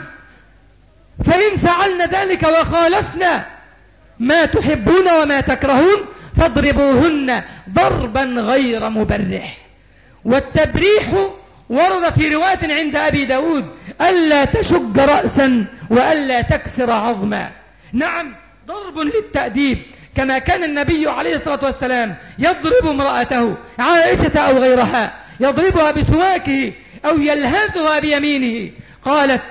فإن فعلنا ذلك وخالفنا ما تحبون وما تكرهون فاضربوهن ضربا غير مبرح. والتبريح ورد في رواية عند أبي داود ألا تشج رأسا وألا تكسر عظما. نعم، ضرب للتأديب، كما كان النبي عليه الصلاة والسلام يضرب امرأته عائشة أو غيرها، يضربها بسواكه أو يلهثها بيمينه. قالت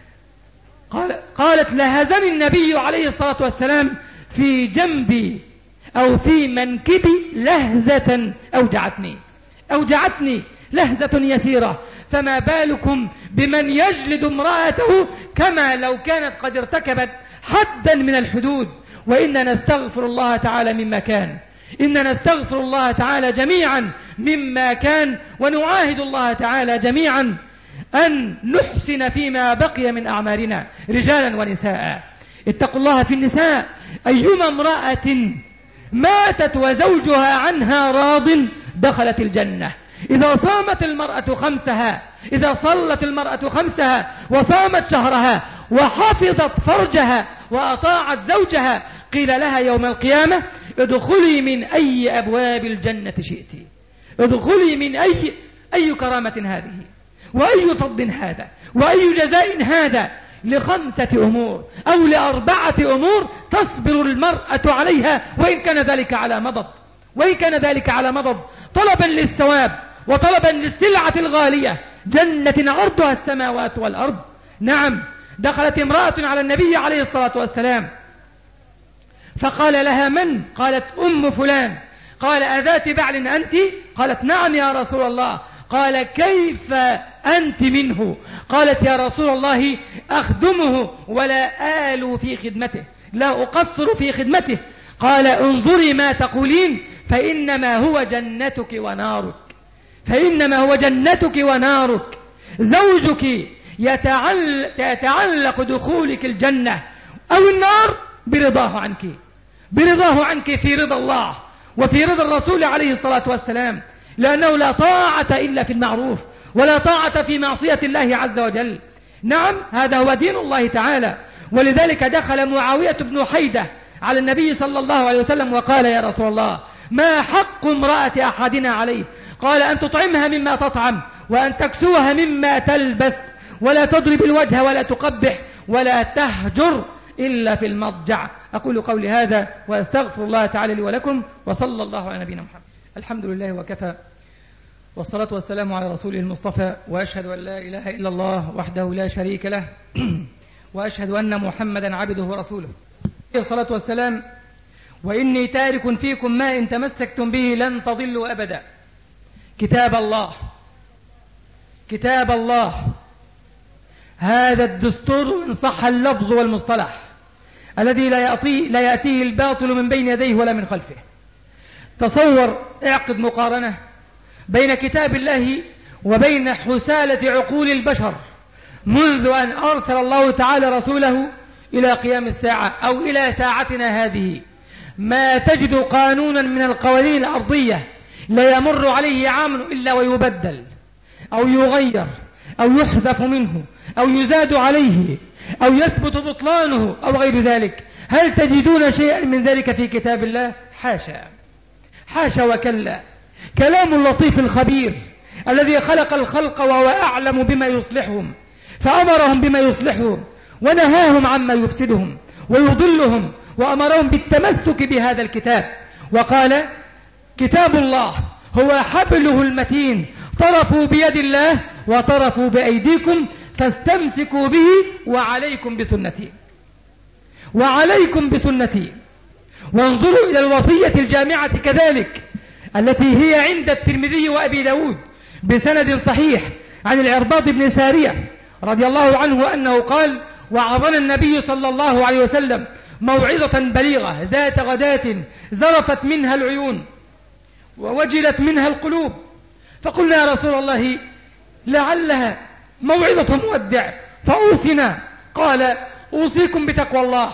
قال قالت لهزني النبي عليه الصلاة والسلام في جنبي أو في منكبي لهزة أوجعتني أوجعتني لهزة يسيرة، فما بالكم بمن يجلد امرأته كما لو كانت قد ارتكبت حدا من الحدود. وإننا نستغفر الله تعالى مما كان، إننا نستغفر الله تعالى جميعا مما كان، ونعاهد الله تعالى جميعا أن نحسن فيما بقي من أعمارنا رجالا ونساء. اتقوا الله في النساء. أيما امرأة ماتت وزوجها عنها راض دخلت الجنة. إذا صامت المرأة خمسها، إذا صلت المرأة خمسها وصامت شهرها وحفظت فرجها وأطاعت زوجها، قيل لها يوم القيامة ادخلي من أي أبواب الجنة شئت. ادخلي من أي أي كرامة هذه، وأي فضل هذا، وأي جزاء هذا، لخمسة أمور أو لأربعة أمور تصبر المرأة عليها وإن كان ذلك على مضض، وإن كان ذلك على مضض، طلبا للثواب وطلبا للسلعة الغالية، جنة عرضها السماوات والأرض. نعم، دخلت امرأة على النبي عليه الصلاة والسلام فقال لها: من؟ قالت: أم فلان. قال: أذات بعل أنت؟ قالت: نعم يا رسول الله. قال: كيف أنت منه؟ قالت: يا رسول الله أخدمه ولا آل في خدمته، لا أقصر في خدمته. قال: انظري ما تقولين، فإنما هو جنتك ونارك، فإنما هو جنتك ونارك. زوجك يتعلق دخولك الجنة أو النار برضاه عنك، برضاه عنك في رضا الله وفي رضا الرسول عليه الصلاة والسلام، لأنه لا طاعة إلا في المعروف ولا طاعة في معصية الله عز وجل. نعم، هذا هو دين الله تعالى. ولذلك دخل معاوية بن حيدة على النبي صلى الله عليه وسلم وقال: يا رسول الله، ما حق امرأة أحدنا عليه؟ قال: أن تطعمها مما تطعم، وأن تكسوها مما تلبس، ولا تضرب الوجه ولا تقبح، ولا تهجر إلا في المضجع. أقول قولي هذا وأستغفر الله تعالى لي ولكم، وصلى الله على نبينا محمد. الحمد لله وكفى، والصلاة والسلام على رسوله المصطفى، وأشهد أن لا إله إلا الله وحده لا شريك له، وأشهد أن محمدا عبده ورسوله. الصلاة والسلام: وإني تارك فيكم ما إن تمسكتم به لن تضلوا أبدا. كتاب الله، كتاب الله، هذا الدستور إن صح اللفظ والمصطلح الذي لا يأتيه, لا يأتيه الباطل من بين يديه ولا من خلفه. تصور، اعقد مقارنة بين كتاب الله وبين حسالة عقول البشر منذ أن أرسل الله تعالى رسوله إلى قيام الساعة أو إلى ساعتنا هذه. ما تجد قانونا من القوانين الأرضية لا يمر عليه عام إلا ويبدل أو يغير أو يحذف منه أو يزاد عليه أو يثبت بطلانه أو غير ذلك. هل تجدون شيئا من ذلك في كتاب الله؟ حاشا، حاشا وكلا. كلام اللطيف الخبير الذي خلق الخلق وهو أعلم بما يصلحهم، فأمرهم بما يصلحهم ونهاهم عما يفسدهم ويضلهم، وأمرهم بالتمسك بهذا الكتاب. وقال: كتاب الله هو حبله المتين، طرفوا بيد الله وطرفوا بأيديكم، فاستمسكوا به، وعليكم بسنتي، وعليكم بسنتي. وانظروا إلى الوصية الجامعة كذلك التي هي عند الترمذي وأبي داود بسند صحيح عن العرباض بن سارية رضي الله عنه أنه قال: وعظنا النبي صلى الله عليه وسلم موعظة بليغة ذات غداة ذرفت منها العيون ووجلت منها القلوب، فقلنا: يا رسول الله، لعلها موعظة مودع فأوصنا. قال: أوصيكم بتقوى الله،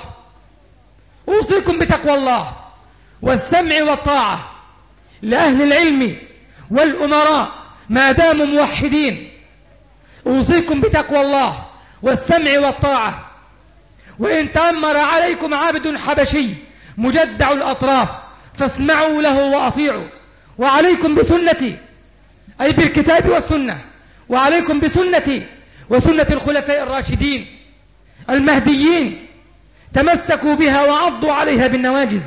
أوصيكم بتقوى الله والسمع والطاعة لأهل العلم والأمراء ما داموا موحدين. أوصيكم بتقوى الله والسمع والطاعة، وإن تأمر عليكم عبد حبشي مجدع الأطراف فاسمعوا له وأطيعوا. وعليكم بسنتي، أي بالكتاب والسنة، وعليكم بسنتي وسنة الخلفاء الراشدين المهديين، تمسكوا بها وعضوا عليها بالنواجذ.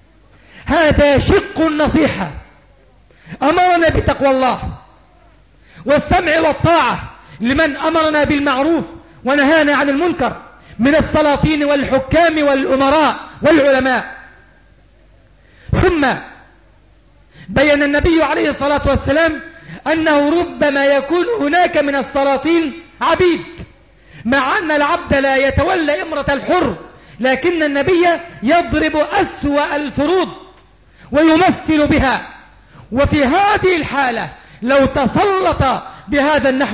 هذا شق النصيحة. أمرنا بتقوى الله والسمع والطاعة لمن أمرنا بالمعروف ونهانا عن المنكر من السلاطين والحكام والأمراء والعلماء. ثم بين النبي عليه الصلاة والسلام أنه ربما يكون هناك من السلاطين عبيد، مع أن العبد لا يتولى إمرة الحر، لكن النبي يضرب أسوأ الفروض ويمثل بها. وفي هذه الحالة لو تسلط بهذا النحو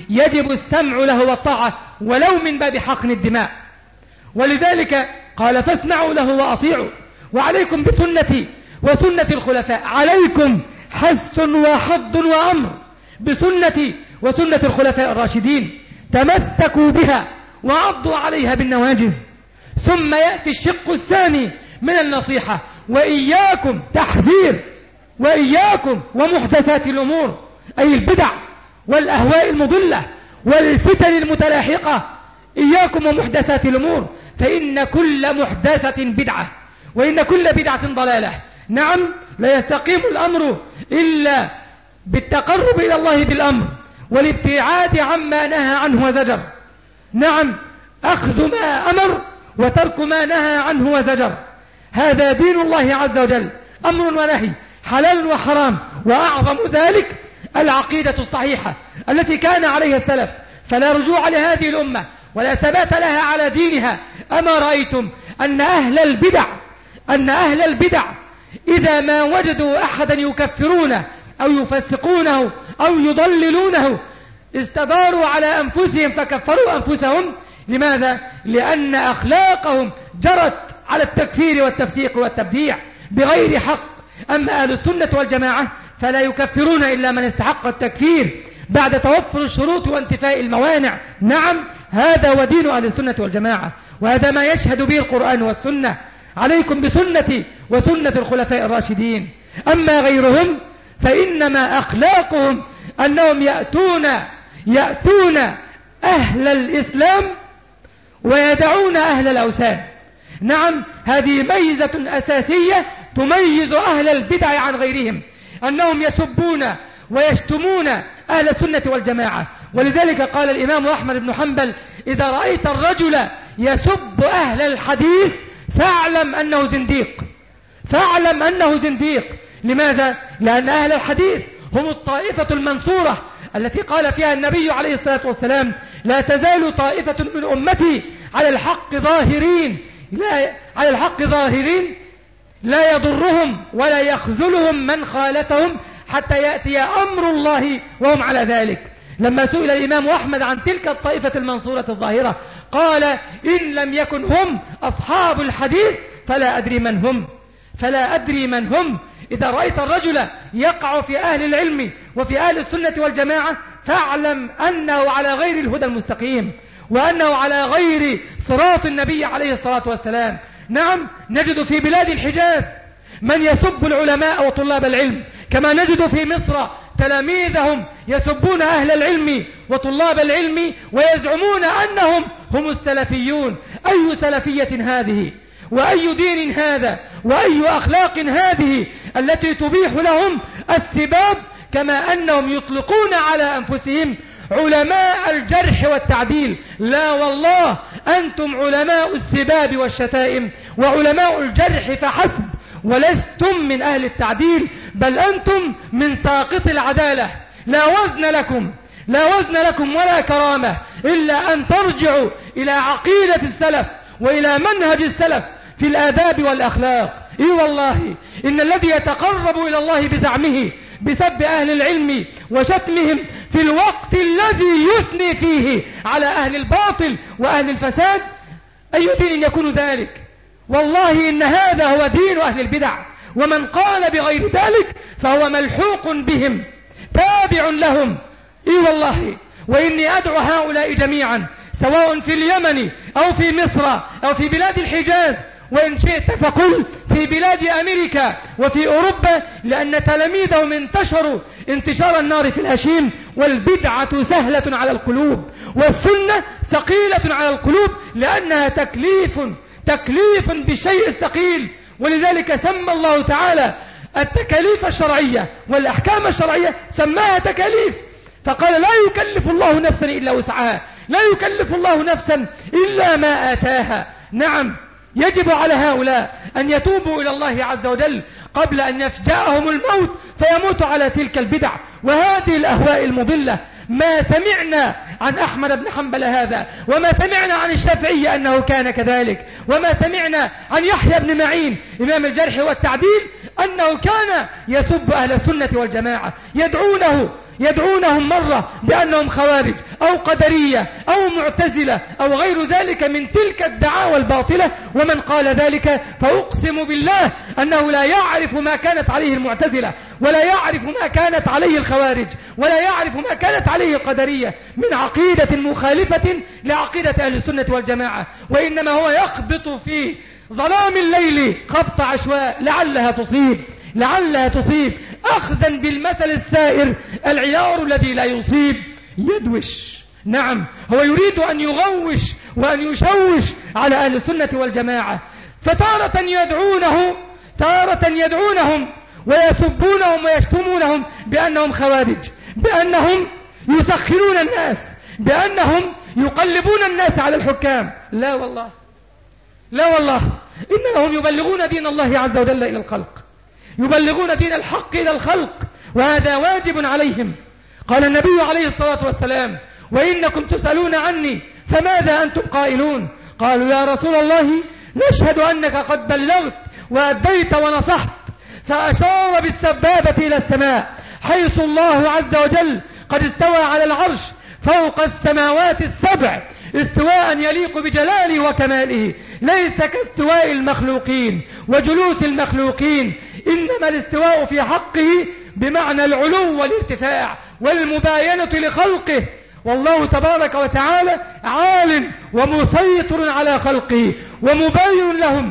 يجب السمع له والطاعة ولو من باب حقن الدماء. ولذلك قال فاسمعوا له وأطيعوا، وعليكم بسنتي وسنة الخلفاء، عليكم حث وحض وأمر بسنتي وسنة الخلفاء الراشدين، تمسكوا بها وعضوا عليها بالنواجذ. ثم يأتي الشق الثاني من النصيحة، وإياكم تحذير، وإياكم ومحدثات الأمور، أي البدع والأهواء المضلة والفتن المتلاحقة. إياكم ومحدثات الأمور، فإن كل محدثة بدعة، وإن كل بدعة ضلالة. نعم، لا يستقيم الأمر إلا بالتقرب إلى الله بالأمر والابتعاد عما نهى عنه وزجر. نعم، أخذ ما أمر وترك ما نهى عنه وزجر، هذا دين الله عز وجل، أمر ونهي، حلال وحرام. وأعظم ذلك العقيدة الصحيحة التي كان عليها السلف، فلا رجوع لهذه الأمة ولا ثبات لها على دينها. أما رأيتم أن أهل البدع أن أهل البدع إذا ما وجدوا أحدا يكفرونه أو يفسقونه أو يضللونه استداروا على أنفسهم فكفروا أنفسهم. لماذا؟ لأن أخلاقهم جرت على التكفير والتفسيق والتبديع بغير حق. أما أهل السنة والجماعة فلا يكفرون إلا من استحق التكفير بعد توفر الشروط وانتفاء الموانع. نعم، هذا ودين أهل السنة والجماعة، وهذا ما يشهد به القرآن والسنة. عليكم بسنتي وسنة الخلفاء الراشدين. أما غيرهم فإنما أخلاقهم أنهم يأتون يأتون أهل الإسلام ويدعون أهل الأوثان. نعم، هذه ميزة أساسية تميز أهل البدع عن غيرهم، أنهم يسبون ويشتمون أهل السنة والجماعة. ولذلك قال الإمام أحمد بن حنبل: إذا رأيت الرجل يسب أهل الحديث فاعلم أنه زنديق، فاعلم أنه زنديق. لماذا؟ لأن أهل الحديث هم الطائفة المنصورة التي قال فيها النبي عليه الصلاة والسلام: لا تزال طائفة من أمتي على الحق ظاهرين لا على الحق ظاهرين لا يضرهم ولا يخذلهم من خالفهم حتى يأتي أمر الله وهم على ذلك. لما سئل الإمام أحمد عن تلك الطائفة المنصورة الظاهرة قال: إن لم يكن هم أصحاب الحديث فلا أدري من هم فلا أدري من هم. إذا رأيت الرجل يقع في أهل العلم وفي أهل السنة والجماعة فاعلم أنه على غير الهدى المستقيم، وأنه على غير صراط النبي عليه الصلاة والسلام. نعم، نجد في بلاد الحجاز من يسب العلماء وطلاب العلم، كما نجد في مصر تلاميذهم يسبون أهل العلم وطلاب العلم ويزعمون أنهم هم السلفيون. أي سلفية هذه؟ وأي دين هذا؟ وأي أخلاق هذه التي تبيح لهم السباب، كما أنهم يطلقون على أنفسهم علماء الجرح والتعديل؟ لا والله، أنتم علماء السباب والشتائم وعلماء الجرح فحسب، ولستم من أهل التعديل، بل أنتم من ساقط العدالة. لا وزن لكم لا وزن لكم ولا كرامة إلا أن ترجعوا إلى عقيدة السلف وإلى منهج السلف في الآداب والأخلاق. إي والله، إن الذي يتقرب إلى الله بزعمه بسب أهل العلم وشتمهم في الوقت الذي يثني فيه على أهل الباطل وأهل الفساد، أي دين يكون ذلك؟ والله إن هذا هو دين أهل البدع، ومن قال بغير ذلك فهو ملحوق بهم تابع لهم. إي والله، وإني أدعو هؤلاء جميعا سواء في اليمن أو في مصر أو في بلاد الحجاز، وإن شئت فقل في بلاد أمريكا وفي أوروبا، لأن تلاميذهم انتشروا انتشار النار في الهشيم. والبدعة سهلة على القلوب والسنة ثقيلة على القلوب، لأنها تكليف تكليف بالشيء الثقيل. ولذلك سمى الله تعالى التكاليف الشرعية والأحكام الشرعية سماها تكاليف، فقال: لا يكلف الله نفسا إلا وسعها، لا يكلف الله نفسا إلا ما آتاها. نعم، يجب على هؤلاء أن يتوبوا إلى الله عز وجل قبل أن يفجأهم الموت فيموتوا على تلك البدع وهذه الأهواء المضلة. ما سمعنا عن أحمد بن حنبل هذا، وما سمعنا عن الشافعي أنه كان كذلك، وما سمعنا عن يحيى بن معين إمام الجرح والتعديل أنه كان يسب أهل السنة والجماعة، يدعونه يدعونهم مرة بأنهم خوارج أو قدرية أو معتزلة أو غير ذلك من تلك الدعاوى الباطلة. ومن قال ذلك فأقسم بالله أنه لا يعرف ما كانت عليه المعتزلة، ولا يعرف ما كانت عليه الخوارج، ولا يعرف ما كانت عليه القدرية من عقيدة مخالفة لعقيدة أهل السنة والجماعة، وإنما هو يخبط في ظلام الليل خبط عشواء لعلها تصيب لعلها تصيب أخذا بالمثل السائر: العيار الذي لا يصيب يدوش. نعم، هو يريد أن يغوش وأن يشوش على أهل السنة والجماعة، فتارة يدعونه تارة يدعونهم ويسبونهم ويشتمونهم بأنهم خوارج، بأنهم يسخرون الناس، بأنهم يقلبون الناس على الحكام. لا والله، لا والله، إنهم يبلغون دين الله عز وجل إلى الخلق، يبلغون دين الحق إلى الخلق، وهذا واجب عليهم. قال النبي عليه الصلاة والسلام: وإنكم تسألون عني فماذا أنتم قائلون؟ قالوا: يا رسول الله نشهد أنك قد بلغت وأديت ونصحت. فأشار بالسبابة إلى السماء، حيث الله عز وجل قد استوى على العرش فوق السماوات السبع استواء يليق بجلاله وكماله، ليس كاستواء المخلوقين وجلوس المخلوقين، إنما الاستواء في حقه بمعنى العلو والارتفاع والمباينة لخلقه. والله تبارك وتعالى عال ومسيطر على خلقه ومباين لهم،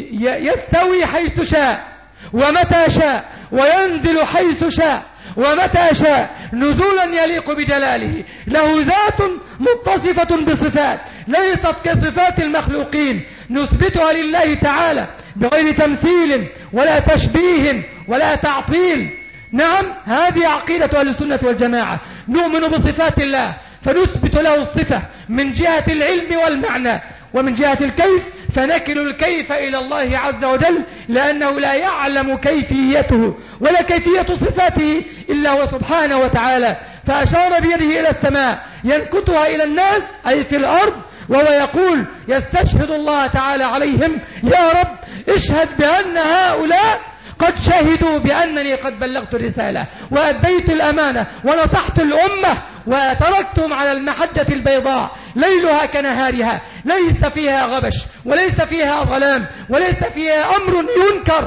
يستوي حيث شاء ومتى شاء، وينزل حيث شاء ومتى شاء نزولا يليق بجلاله. له ذات متصفة بصفات ليست كصفات المخلوقين، نثبتها لله تعالى بغير تمثيل ولا تشبيه ولا تعطيل. نعم، هذه عقيدة أهل السنة والجماعة. نؤمن بصفات الله فنثبت له الصفة من جهة العلم والمعنى، ومن جهة الكيف فنكل الكيف إلى الله عز وجل، لأنه لا يعلم كيفيته ولا كيفية صفاته إلا هو سبحانه وتعالى. فأشار بيده إلى السماء ينكتها إلى الناس أي في الأرض، وهو يقول يستشهد الله تعالى عليهم: يا رب اشهد بأن هؤلاء قد شهدوا بأنني قد بلغت الرسالة وأديت الأمانة ونصحت الأمة وتركتهم على المحجة البيضاء ليلها كنهارها، ليس فيها غبش وليس فيها ظلام وليس فيها أمر ينكر.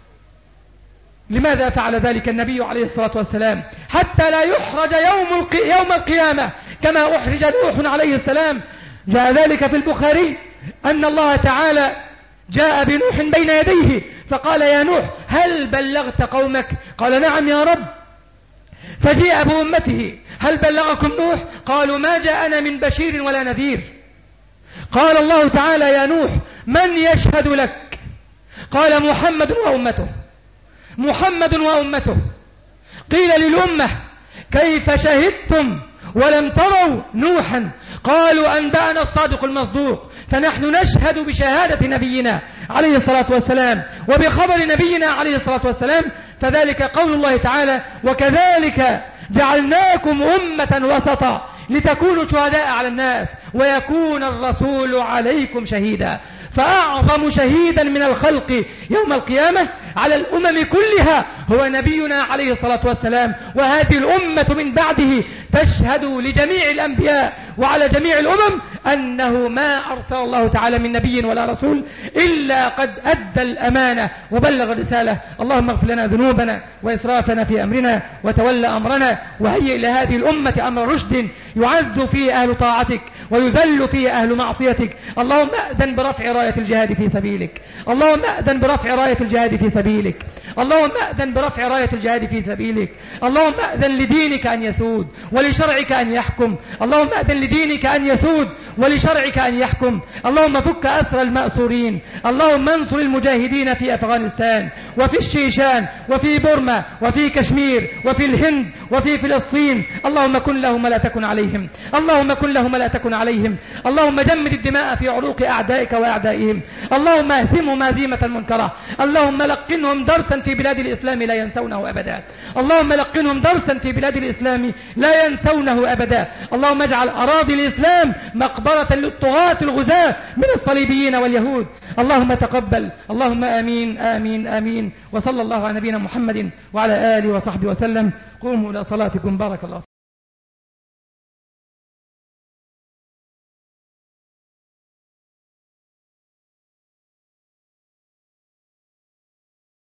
لماذا فعل ذلك النبي عليه الصلاة والسلام؟ حتى لا يحرج يوم, القي... يوم القيامة كما أحرج نوح عليه السلام. جاء ذلك في البخاري أن الله تعالى جاء بنوح بين يديه فقال: يا نوح هل بلغت قومك؟ قال: نعم يا رب. فجيء بأمته: هل بلغكم نوح؟ قالوا: ما جاءنا من بشير ولا نذير. قال الله تعالى: يا نوح من يشهد لك؟ قال: محمد وأمته، محمد وأمته. قيل للأمة: كيف شهدتم ولم تروا نوحا؟ قالوا: أنبأنا الصادق المصدوق. فنحن نشهد بشهادة نبينا عليه الصلاة والسلام وبخبر نبينا عليه الصلاة والسلام. فذلك قول الله تعالى: وكذلك جعلناكم أمة وسطا لتكونوا شهداء على الناس ويكون الرسول عليكم شهيدا. فأعظم شهيدا من الخلق يوم القيامة على الأمم كلها هو نبينا عليه الصلاة والسلام، وهذه الأمة من بعده تشهد لجميع الأنبياء وعلى جميع الأمم أنه ما أرسل الله تعالى من نبي ولا رسول إلا قد أدى الأمانة وبلغ الرسالة. اللهم اغفر لنا ذنوبنا وإسرافنا في أمرنا وتولى أمرنا، وهيئ لهذه الأمة أمر رشد يعز فيه أهل طاعتك ويذل فيه أهل معصيتك. اللهم أذن برفع راية الجهاد في سبيلك، اللهم أذن برفع راية الجهاد في سبيلك، اللهم أذن برفع راية الجهاد في سبيلك. اللهم أذن لدينك أن يسود ولشرعك أن يحكم، اللهم أذن لدينك أن يسود ولشرعك أن يحكم. اللهم فك أسر المأسورين، اللهم انصر المجاهدين في أفغانستان وفي الشيشان وفي بورما وفي كشمير وفي الهند وفي فلسطين. اللهم كن لهم ولا تكن عليهم، اللهم كن لهم ولا تكن عليهم. اللهم جمد الدماء في عروق أعدائك وأعدائهم، اللهم اهزمهم هزيمة منكرة، اللهم لقنهم درسا في بلاد الإسلام لا ينسونه أبدا. اللهم لقنهم درسا في بلاد الإسلام لا ينسونه أبدا. اللهم اجعل أراضي الإسلام مقبرة للطغاة الغزاة من الصليبيين واليهود. اللهم تقبل. اللهم آمين آمين آمين. وصلى الله على نبينا محمد وعلى آله وصحبه وسلم. قوموا إلى صلاتكم. بارك الله.